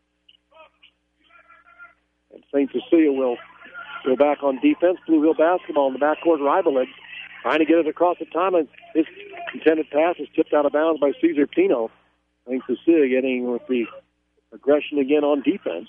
And St. Cecilia will go back on defense. Blue Hill basketball in the backcourt. Rybelitz trying to get it across the time, and his intended pass is tipped out of bounds by Caesar Tino. St. Cecilia getting with the aggression again on defense.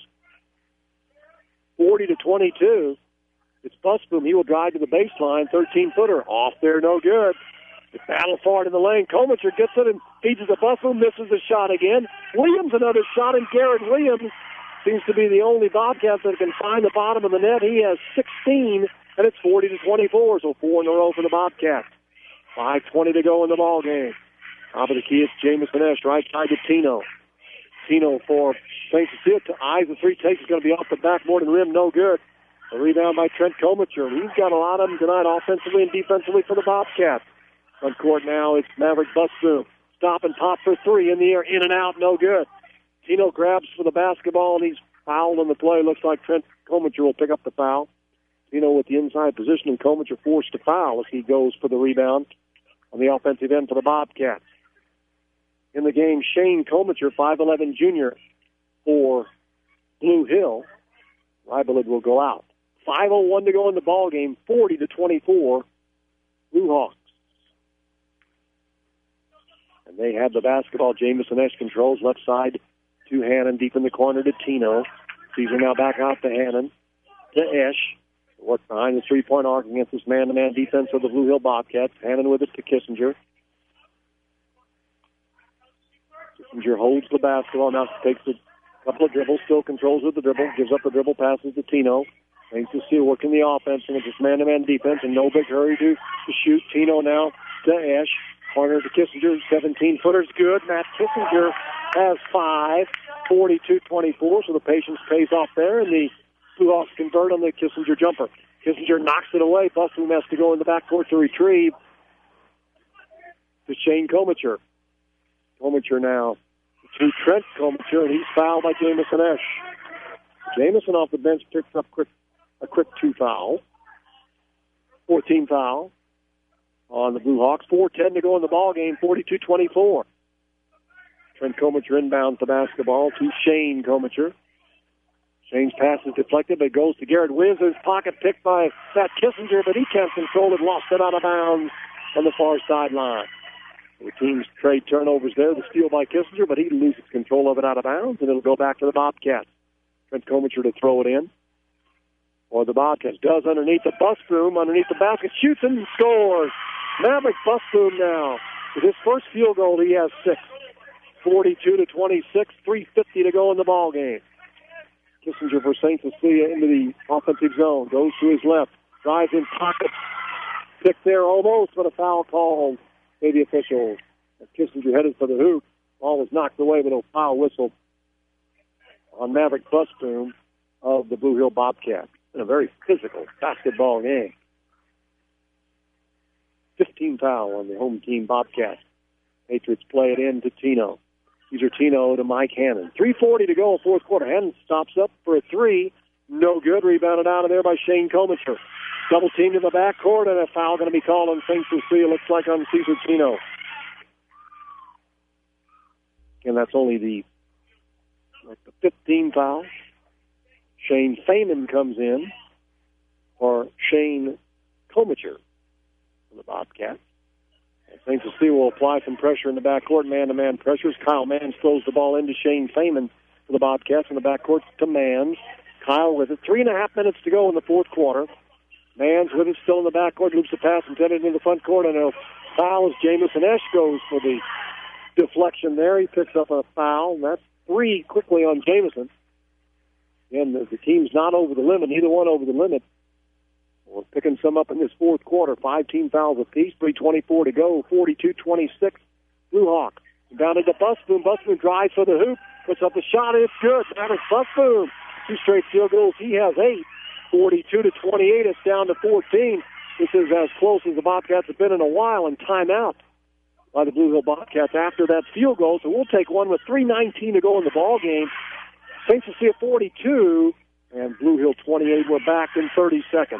40-22. It's Busboom. He will drive to the baseline. 13-footer. Off there, no good. The battle for it in the lane. Komicher gets it and feeds it to Busboom. Misses the shot again. Williams another shot, and Garrett Williams seems to be the only Bobcat that can find the bottom of the net. He has 16, and it's 40-24, so 4 in a row for the Bobcats. 5:20 to go in the ball game. Top of the key, it's Jamison Esch, right side to Tino. Tino for St. Cecilia. Eyes the 3 takes. Is going to be off the backboard and rim, no good. A rebound by Trent Komicher. He's got a lot of them tonight, offensively and defensively for the Bobcats. On court now, it's Maverick Busboom. Stop and pop for 3 in the air, in and out, no good. Tino grabs for the basketball, and he's fouled on the play. Looks like Trent Komicher will pick up the foul. Tino with the inside position, and Komicher forced to foul as he goes for the rebound on the offensive end for the Bobcats. In the game, Shane Komicher, 5'11 junior for Blue Hill. Rybelitz will go out. 5:01 to go in the ball game, 40-24, Blue Hawks. And they have the basketball. Jamison Esch controls left side to Hannon, deep in the corner to Tino. Caesar now back out to Hannon, to Esch. Work behind the 3-point arc against this man-to-man defense of the Blue Hill Bobcats. Hannon with it to Kissinger. Kissinger holds the basketball, now takes a couple of dribbles, still controls with the dribble, gives up the dribble, passes to Tino. Thanks to see working the offense and it's just man-to-man defense and no big hurry to shoot. Tino now to Esch. Corner to Kissinger. 17-footer's good. Matt Kissinger has 5. 42-24, so the patience pays off there, and the Blue Hawks convert on the Kissinger jumper. Kissinger knocks it away. Busboom has to go in the backcourt to retrieve to Shane Komicher. Komicher now to Trent Komicher, and he's fouled by Jamison Esch. Jamison off the bench picks up a quick 2 foul. 14 foul on the Blue Hawks. 4:10 to go in the ball game. 42-24. Trent Komicher inbounds the basketball to Shane Komicher. Shane's pass is deflected, but it goes to Garrett Williams. His pocket picked by Matt Kissinger, but he can't control it. Lost it out of bounds on the far sideline. The team's trade turnovers there. The steal by Kissinger, but he loses control of it out of bounds, and it'll go back to the Bobcats. Trent Comacher to throw it in. Or the Bobcats does underneath the Busboom, underneath the basket, shoots and scores. Maverick Busboom now. With his first field goal, he has 6. 42-26, 3:50 to go in the ball game. Kissinger for St. Cecilia into the offensive zone. Goes to his left. Drives in pocket. Picked there almost, but a foul called by the officials. As Kissinger headed for the hoop, ball was knocked away, but a foul whistle on Maverick Busboom of the Blue Hill Bobcats. In a very physical basketball game. 15 foul on the home team Bobcats. Patriots play it in to Tino. Cesar Tino to Mike Hannon. 3:40 to go, fourth quarter. Hannon stops up for a 3. No good. Rebounded out of there by Shane Comacher. Double teamed in the backcourt, and a foul going to be called on St. Cecilia. Looks like on Cesar Tino. And that's only the 15 foul. Shane Feynman comes in for Shane Comacher for the Bobcats. St. Cecilia will apply some pressure in the backcourt, man-to-man pressures. Kyle Manns throws the ball into Shane Feynman for the Bobcats in the backcourt to Manns. Kyle with it. 3.5 minutes to go in the fourth quarter. Manns with it still in the backcourt, loops the pass intended into the front court, and a foul as Jamison Esch goes for the deflection there. He picks up a foul, and that's 3 quickly on Jamison. Again, the team's not over the limit, neither one over the limit. We're picking some up in this fourth quarter. 5 team fouls apiece, 3:24 to go, 42-26. Blue Hawks down into Busboom. Busboom drives for the hoop, puts up the shot, and it's good. Maverick Busboom, 2 straight field goals. He has 8. 42-28, it's down to 14. This is as close as the Bobcats have been in a while, and timeout by the Blue Hill Bobcats after that field goal. So we'll take one with 3:19 to go in the ball game. St. Cecilia 42 and Blue Hill 28. We're back in 30 seconds.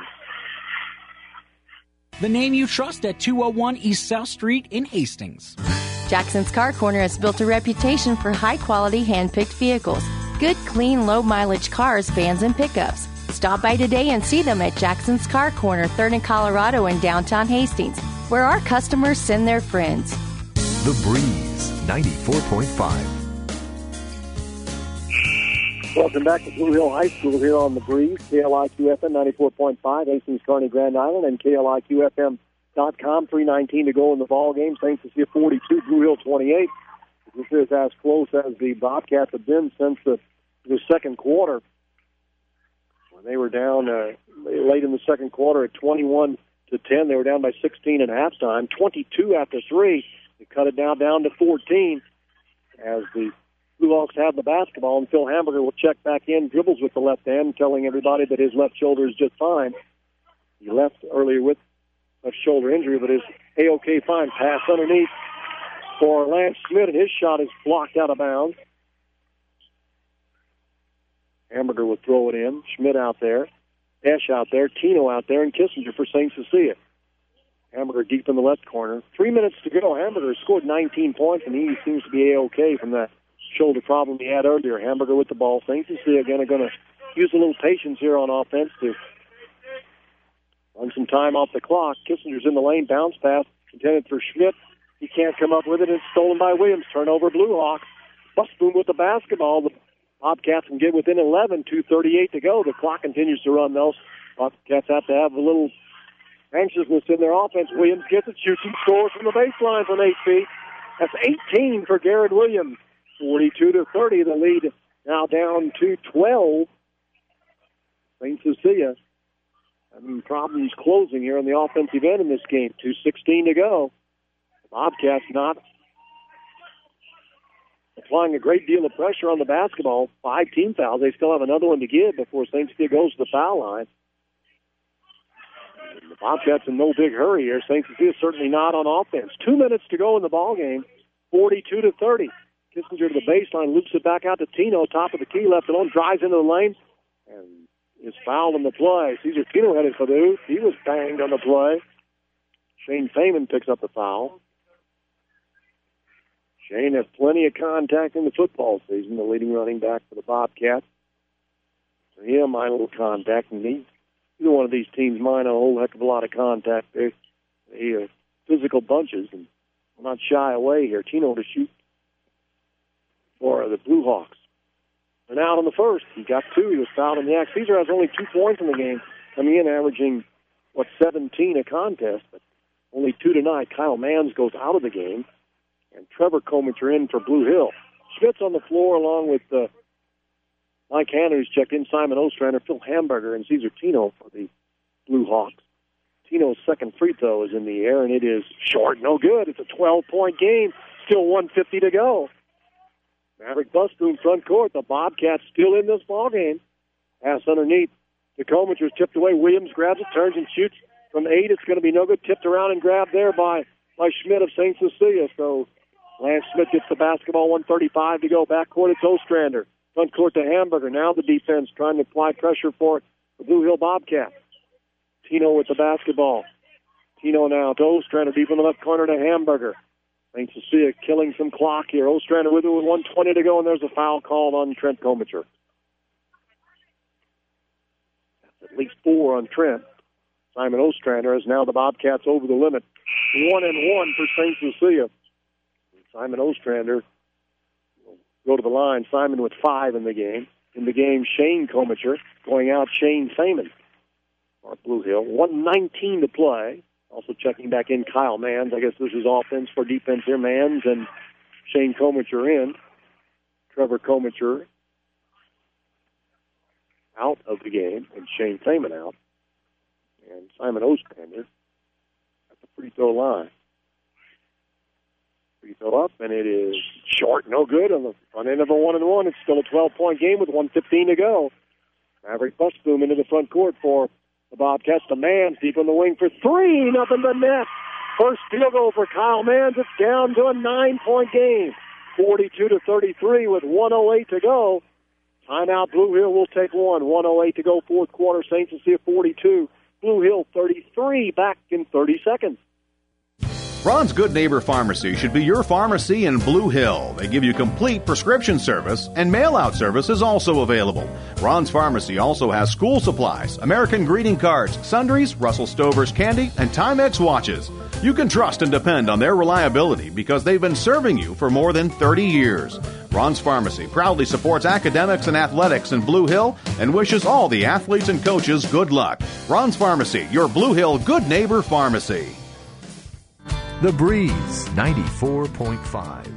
The name you trust at 201 East South Street in Hastings. Jackson's Car Corner has built a reputation for high-quality hand-picked vehicles. Good, clean, low-mileage cars, vans, and pickups. Stop by today and see them at Jackson's Car Corner, 3rd and Colorado in downtown Hastings, where our customers send their friends. The Breeze, 94.5. Welcome back to Blue Hill High School here on The Breeze, KLIQ-FM 94.5, Hastings, Kearney, Grand Island, and KLIQFM.com. 3:19 to go in the ball game. St. Cecilia 42, Blue Hill 28. This is as close as the Bobcats have been since the second quarter. When they were down late in the second quarter at 21-10, they were down by 16 at halftime. 22 after 3. They cut it down to 14 as the Blue Hawks have the basketball, and Phil Hamburger will check back in, dribbles with the left hand, telling everybody that his left shoulder is just fine. He left earlier with a shoulder injury, but is A-OK fine. Pass underneath for Lance Schmidt, and his shot is blocked out of bounds. Hamburger will throw it in. Schmidt out there. Esch out there. Tino out there, and Kissinger for St. Cecilia. Hamburger deep in the left corner. 3 minutes to go. Hamburger scored 19 points, and he seems to be A-OK from that shoulder problem he had earlier. Hamburger with the ball. St. Cecilia again are going to use a little patience here on offense to run some time off the clock. Kissinger's in the lane. Bounce pass intended for Schmidt. He can't come up with it. It's stolen by Williams. Turnover, Blue Hawks. Busboom with the basketball. The Bobcats can get within 11. 2:38 to go. The clock continues to run, though. Bobcats have to have a little anxiousness in their offense. Williams gets it, shoots and scores from the baseline from 8 feet. That's 18 for Garrett Williams. 42-30, the lead now down to 12. St. Cecilia having problems closing here on the offensive end in this game. 2:16 to go. The Bobcats not applying a great deal of pressure on the basketball. 5 team fouls. They still have another one to give before St. Cecilia goes to the foul line. The Bobcats in no big hurry here. St. Cecilia certainly not on offense. 2 minutes to go in the ball game. 42-30. Kissinger to the baseline, loops it back out to Tino, top of the key, left alone, drives into the lane, and is fouled on the play. Cesar Tino headed for the hoop. He was banged on the play. Shane Feynman picks up the foul. Shane has plenty of contact in the football season, the leading running back for the Bobcats. For him, my little contact, and either one of these teams mine a whole heck of a lot of contact. They are physical bunches, and will not shy away here. Tino to shoot for the Blue Hawks. and out in the first. He got 2. He was fouled in the act. Caesar has only 2 points in the game, coming in averaging, 17 a contest, but only 2 tonight. Kyle Manns goes out of the game, and Trevor Comacher in for Blue Hill. Schmitz on the floor along with Mike Hanna, who's checked in, Simon Ostrander, Phil Hamburger, and Cesar Tino for the Blue Hawks. Tino's second free throw is in the air, and it is short, no good. It's a 12-point game, still 1:50 to go. Maverick Busboom front court. The Bobcats still in this ballgame. Pass underneath. The Comacher's tipped away. Williams grabs it, turns and shoots from 8. It's going to be no good. Tipped around and grabbed there by Schmidt of St. Cecilia. So Lance Schmidt gets the basketball, 1:35 to go. Backcourt, it's Ostrander. Front court to Hamburger. Now the defense trying to apply pressure for the Blue Hill Bobcats. Tino with the basketball. Tino now to Ostrander, deep in the left corner to Hamburger. St. Cecilia killing some clock here. Ostrander with it with 1:20 to go, and there's a foul called on Trent Comacher. That's at least 4 on Trent. Simon Ostrander is now the Bobcats over the limit. 1-1 for St. Cecilia. Simon Ostrander will go to the line. Simon with 5 in the game. In the game, Shane Comacher going out. Shane Feynman for Blue Hill. 1:19 to play. Also checking back in, Kyle Manns. I guess this is offense for defense here. Manns and Shane Comacher in. Trevor Comacher out of the game, and Shane Feynman out. And Simon Ostrander at the free throw line. Free throw up, and it is short, no good on the front end of a 1-1. It's still a 12-point game with 1:15 to go. Maverick Busboom into the front court for the Bobcats. The Manns deep in the wing for 3, nothing but net. First field goal for Kyle Manns. It's down to a 9-point game. 42-33 with 1:08 to go. Timeout, Blue Hill will take one. 1:08 to go, fourth quarter. St. Cecilia 42. Blue Hill 33, back in 30 seconds. Ron's Good Neighbor Pharmacy should be your pharmacy in Blue Hill. They give you complete prescription service, and mail-out service is also available. Ron's Pharmacy also has school supplies, American greeting cards, sundries, Russell Stover's candy, and Timex watches. You can trust and depend on their reliability because they've been serving you for more than 30 years. Ron's Pharmacy proudly supports academics and athletics in Blue Hill and wishes all the athletes and coaches good luck. Ron's Pharmacy, your Blue Hill Good Neighbor Pharmacy. The Breeze 94.5.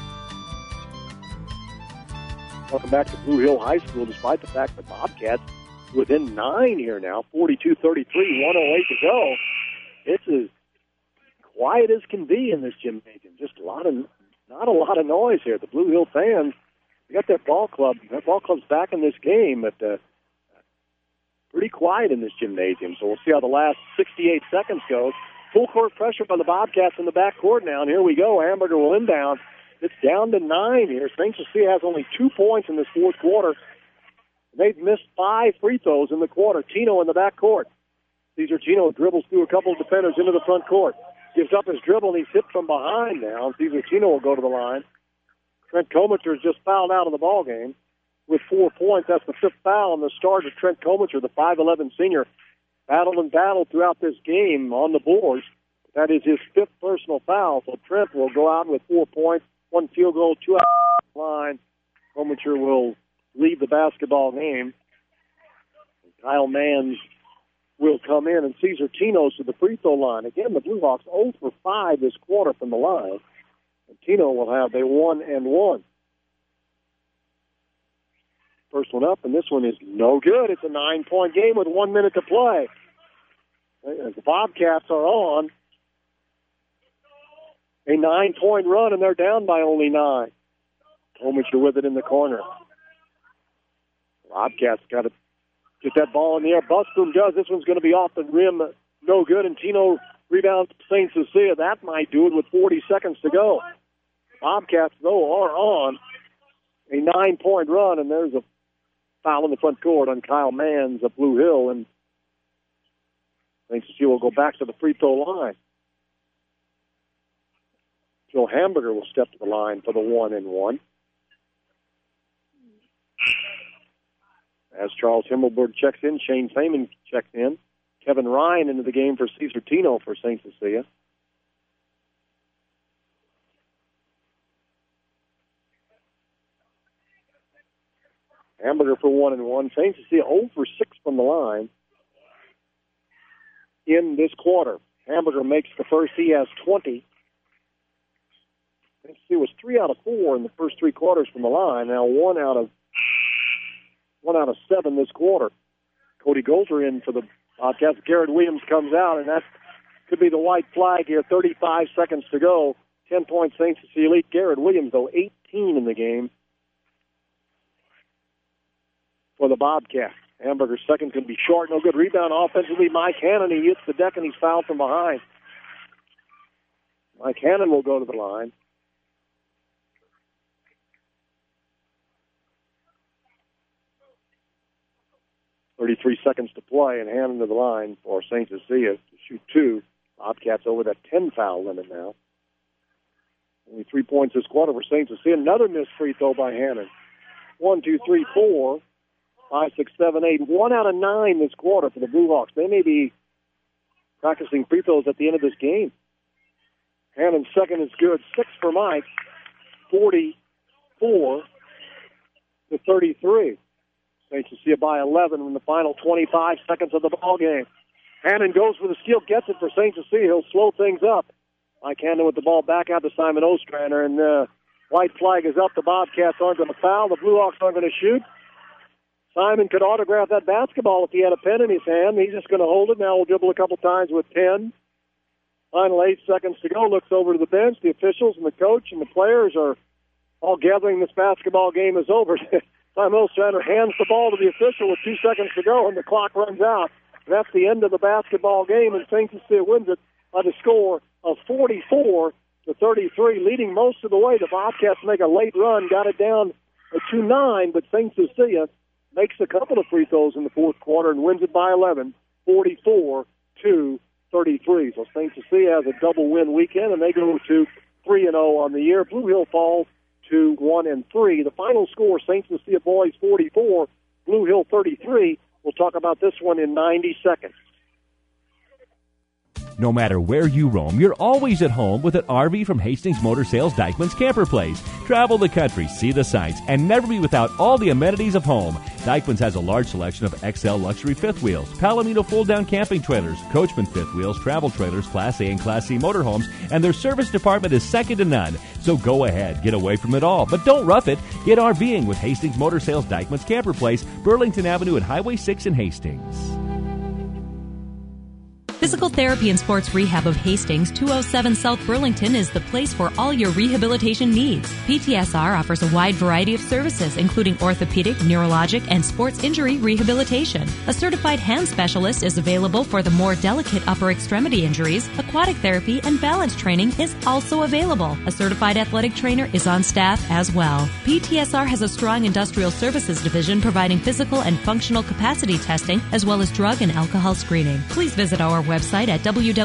Welcome back to Blue Hill High School, despite the fact the Bobcats within 9 here now, 42-33, 1:08 to go. It's as quiet as can be in this gymnasium. Just not a lot of noise here. The Blue Hill fans, they got their ball club. Their ball club's back in this game, but pretty quiet in this gymnasium. So we'll see how the last 68 seconds goes. Full court pressure by the Bobcats in the backcourt now, and here we go. Hamburger will inbound. It's down to 9 here. St. Cecilia has only 2 points in this fourth quarter. They've missed 5 free throws in the quarter. Tino in the backcourt. Cesar Tino dribbles through a couple of defenders into the front court. Gives up his dribble, and he's hit from behind now. Cesar Tino will go to the line. Trent Comacher is just fouled out of the ballgame with 4 points. That's the 5th foul on the start of Trent Comacher, the 5'11 senior. Battled throughout this game on the boards. That is his 5th personal foul. So Trent will go out with 4 points, 1 field goal, 2 out of the line. Comacher will leave the basketball game. Kyle Manns will come in, and Cesar Tino's to the free throw line. Again, the Blue Hawks 0 for 5 this quarter from the line. And Tino will have a 1-and-1. First one up, and this one is no good. It's a 9-point game with 1 minute to play. As the Bobcats are on a 9-point run, and they're down by only 9. Comacher with it in the corner. Bobcats got to get that ball in the air. Busboom does. This one's going to be off the rim. No good, and Tino rebounds St. Cecilia. That might do it with 40 seconds to go. Bobcats, though, are on a 9-point run, and there's a foul in the front court on Kyle Manns of Blue Hill, and St. Cecilia will go back to the free throw line. Joe Hamburger will step to the line for the 1-and-1. As Charles Himmelberg checks in, Shane Feynman checks in. Kevin Ryan into the game for Cesar Tino for St. Cecilia. Hamburger for 1-1. St. Cecilia 0 for 6 from the line in this quarter. Hamburger makes the first. He has 20. St. Cecilia was 3 out of 4 in the first 3 quarters from the line. Now 1 out of 7 this quarter. Cody Golder in for the Bobcats. Garrett Williams comes out, and that could be the white flag here. 35 seconds to go. 10-point St. Cecilia lead. Garrett Williams, though, 18 in the game for the Bobcats. Hamburger's second can be short. No good. Rebound offensively. Mike Hannon, he hits the deck, and he's fouled from behind. Mike Hannon will go to the line. .33 seconds to play, and Hannon to the line for St. Cecilia to shoot 2. Bobcats over that 10-foul limit now. Only 3 points this quarter for St. Cecilia. Another missed free throw by Hannon. 1, 2, 3, 4, 5, 6, 7, 8. 1 out of 9 this quarter for the Blue Hawks. They may be practicing free throws at the end of this game. Hannon's second is good. 6 for Mike. 44 to 33. St. Cecilia by 11 in the final 25 seconds of the ball game. Hannon goes for the steal, gets it for St. Cecilia. He'll slow things up. Mike Hannon with the ball back out to Simon Ostrander, and white flag is up. The Bobcats aren't going to foul. The Blue Hawks aren't going to shoot. Simon could autograph that basketball if he had a pen in his hand. He's just going to hold it. Now we'll dribble a couple times with 10. Final 8 seconds to go. Looks over to the bench. The officials and the coach and the players are all gathering. This basketball game is over. Simon Ostrander hands the ball to the official with 2 seconds to go, and the clock runs out. That's the end of the basketball game, and St. Cecilia wins it by the score of 44 to 33, leading most of the way. The Bobcats make a late run, got it down to 2-9, but St. Cecilia makes a couple of free throws in the fourth quarter and wins it by 11, 44 to 33. So St. Cecilia has a double win weekend, and they go to 3-0 on the year. Blue Hill falls to 1-3. The final score: St. Cecilia boys 44, Blue Hill 33. We'll talk about this one in 90 seconds. No matter where you roam, you're always at home with an RV from Hastings Motor Sales Dykeman's Camper Place. Travel the country, see the sights, and never be without all the amenities of home. Dykeman's has a large selection of XL luxury fifth wheels, Palomino fold-down camping trailers, Coachman fifth wheels, travel trailers, Class A and Class C motorhomes, and their service department is second to none. So go ahead, get away from it all, but don't rough it. Get RVing with Hastings Motor Sales Dykeman's Camper Place, Burlington Avenue and Highway 6 in Hastings. Physical Therapy and Sports Rehab of Hastings, 207 South Burlington, is the place for all your rehabilitation needs. PTSR offers a wide variety of services, including orthopedic, neurologic, and sports injury rehabilitation. A certified hand specialist is available for the more delicate upper extremity injuries. Aquatic therapy and balance training is also available. A certified athletic trainer is on staff as well. PTSR has a strong industrial services division providing physical and functional capacity testing, as well as drug and alcohol screening. Please visit our website at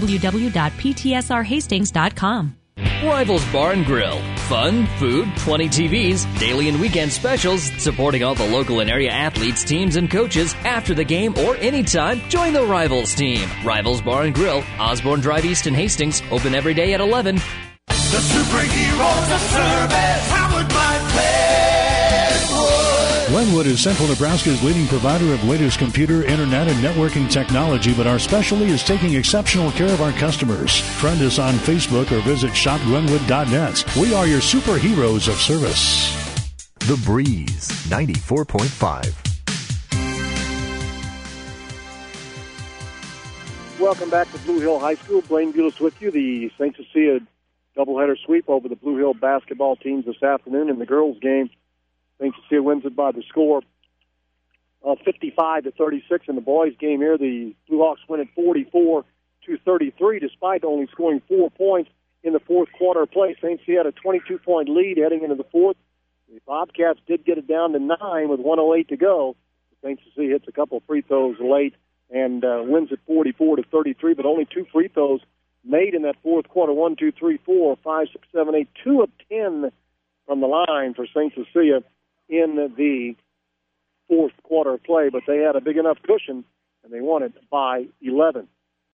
www.ptsrhastings.com. Rivals Bar and Grill. Fun, food, 20 TVs, daily and weekend specials, supporting all the local and area athletes, teams, and coaches. After the game or anytime, join the Rivals team. Rivals Bar and Grill, Osborne Drive East in Hastings, open every day at 11. The superheroes of service, powered by Glenwood. Glenwood is Central Nebraska's leading provider of latest computer, internet, and networking technology, but our specialty is taking exceptional care of our customers. Friend us on Facebook or visit shopglenwood.net. We are your superheroes of service. The Breeze, 94.5. Welcome back to Blue Hill High School. Blaine Bulis with you. The St. Cecilia doubleheader sweep over the Blue Hill basketball teams this afternoon. In the girls' game, St. Cecilia wins it by the score of 55 to 36. In the boys' game here, the Blue Hawks win it 44 to 33, despite only scoring 4 points in the fourth quarter of play. St. Cecilia had a 22-point lead heading into the fourth. The Bobcats did get it down to 9 with 1:08 to go. St. Cecilia hits a couple of free throws late and wins it 44 to 33, but only 2 free throws made in that fourth quarter. 1, 2, 3, 4, 5, 6, 7, 8, 2 of 10 from the line for St. Cecilia in the fourth quarter of play, but they had a big enough cushion, and they won it by 11.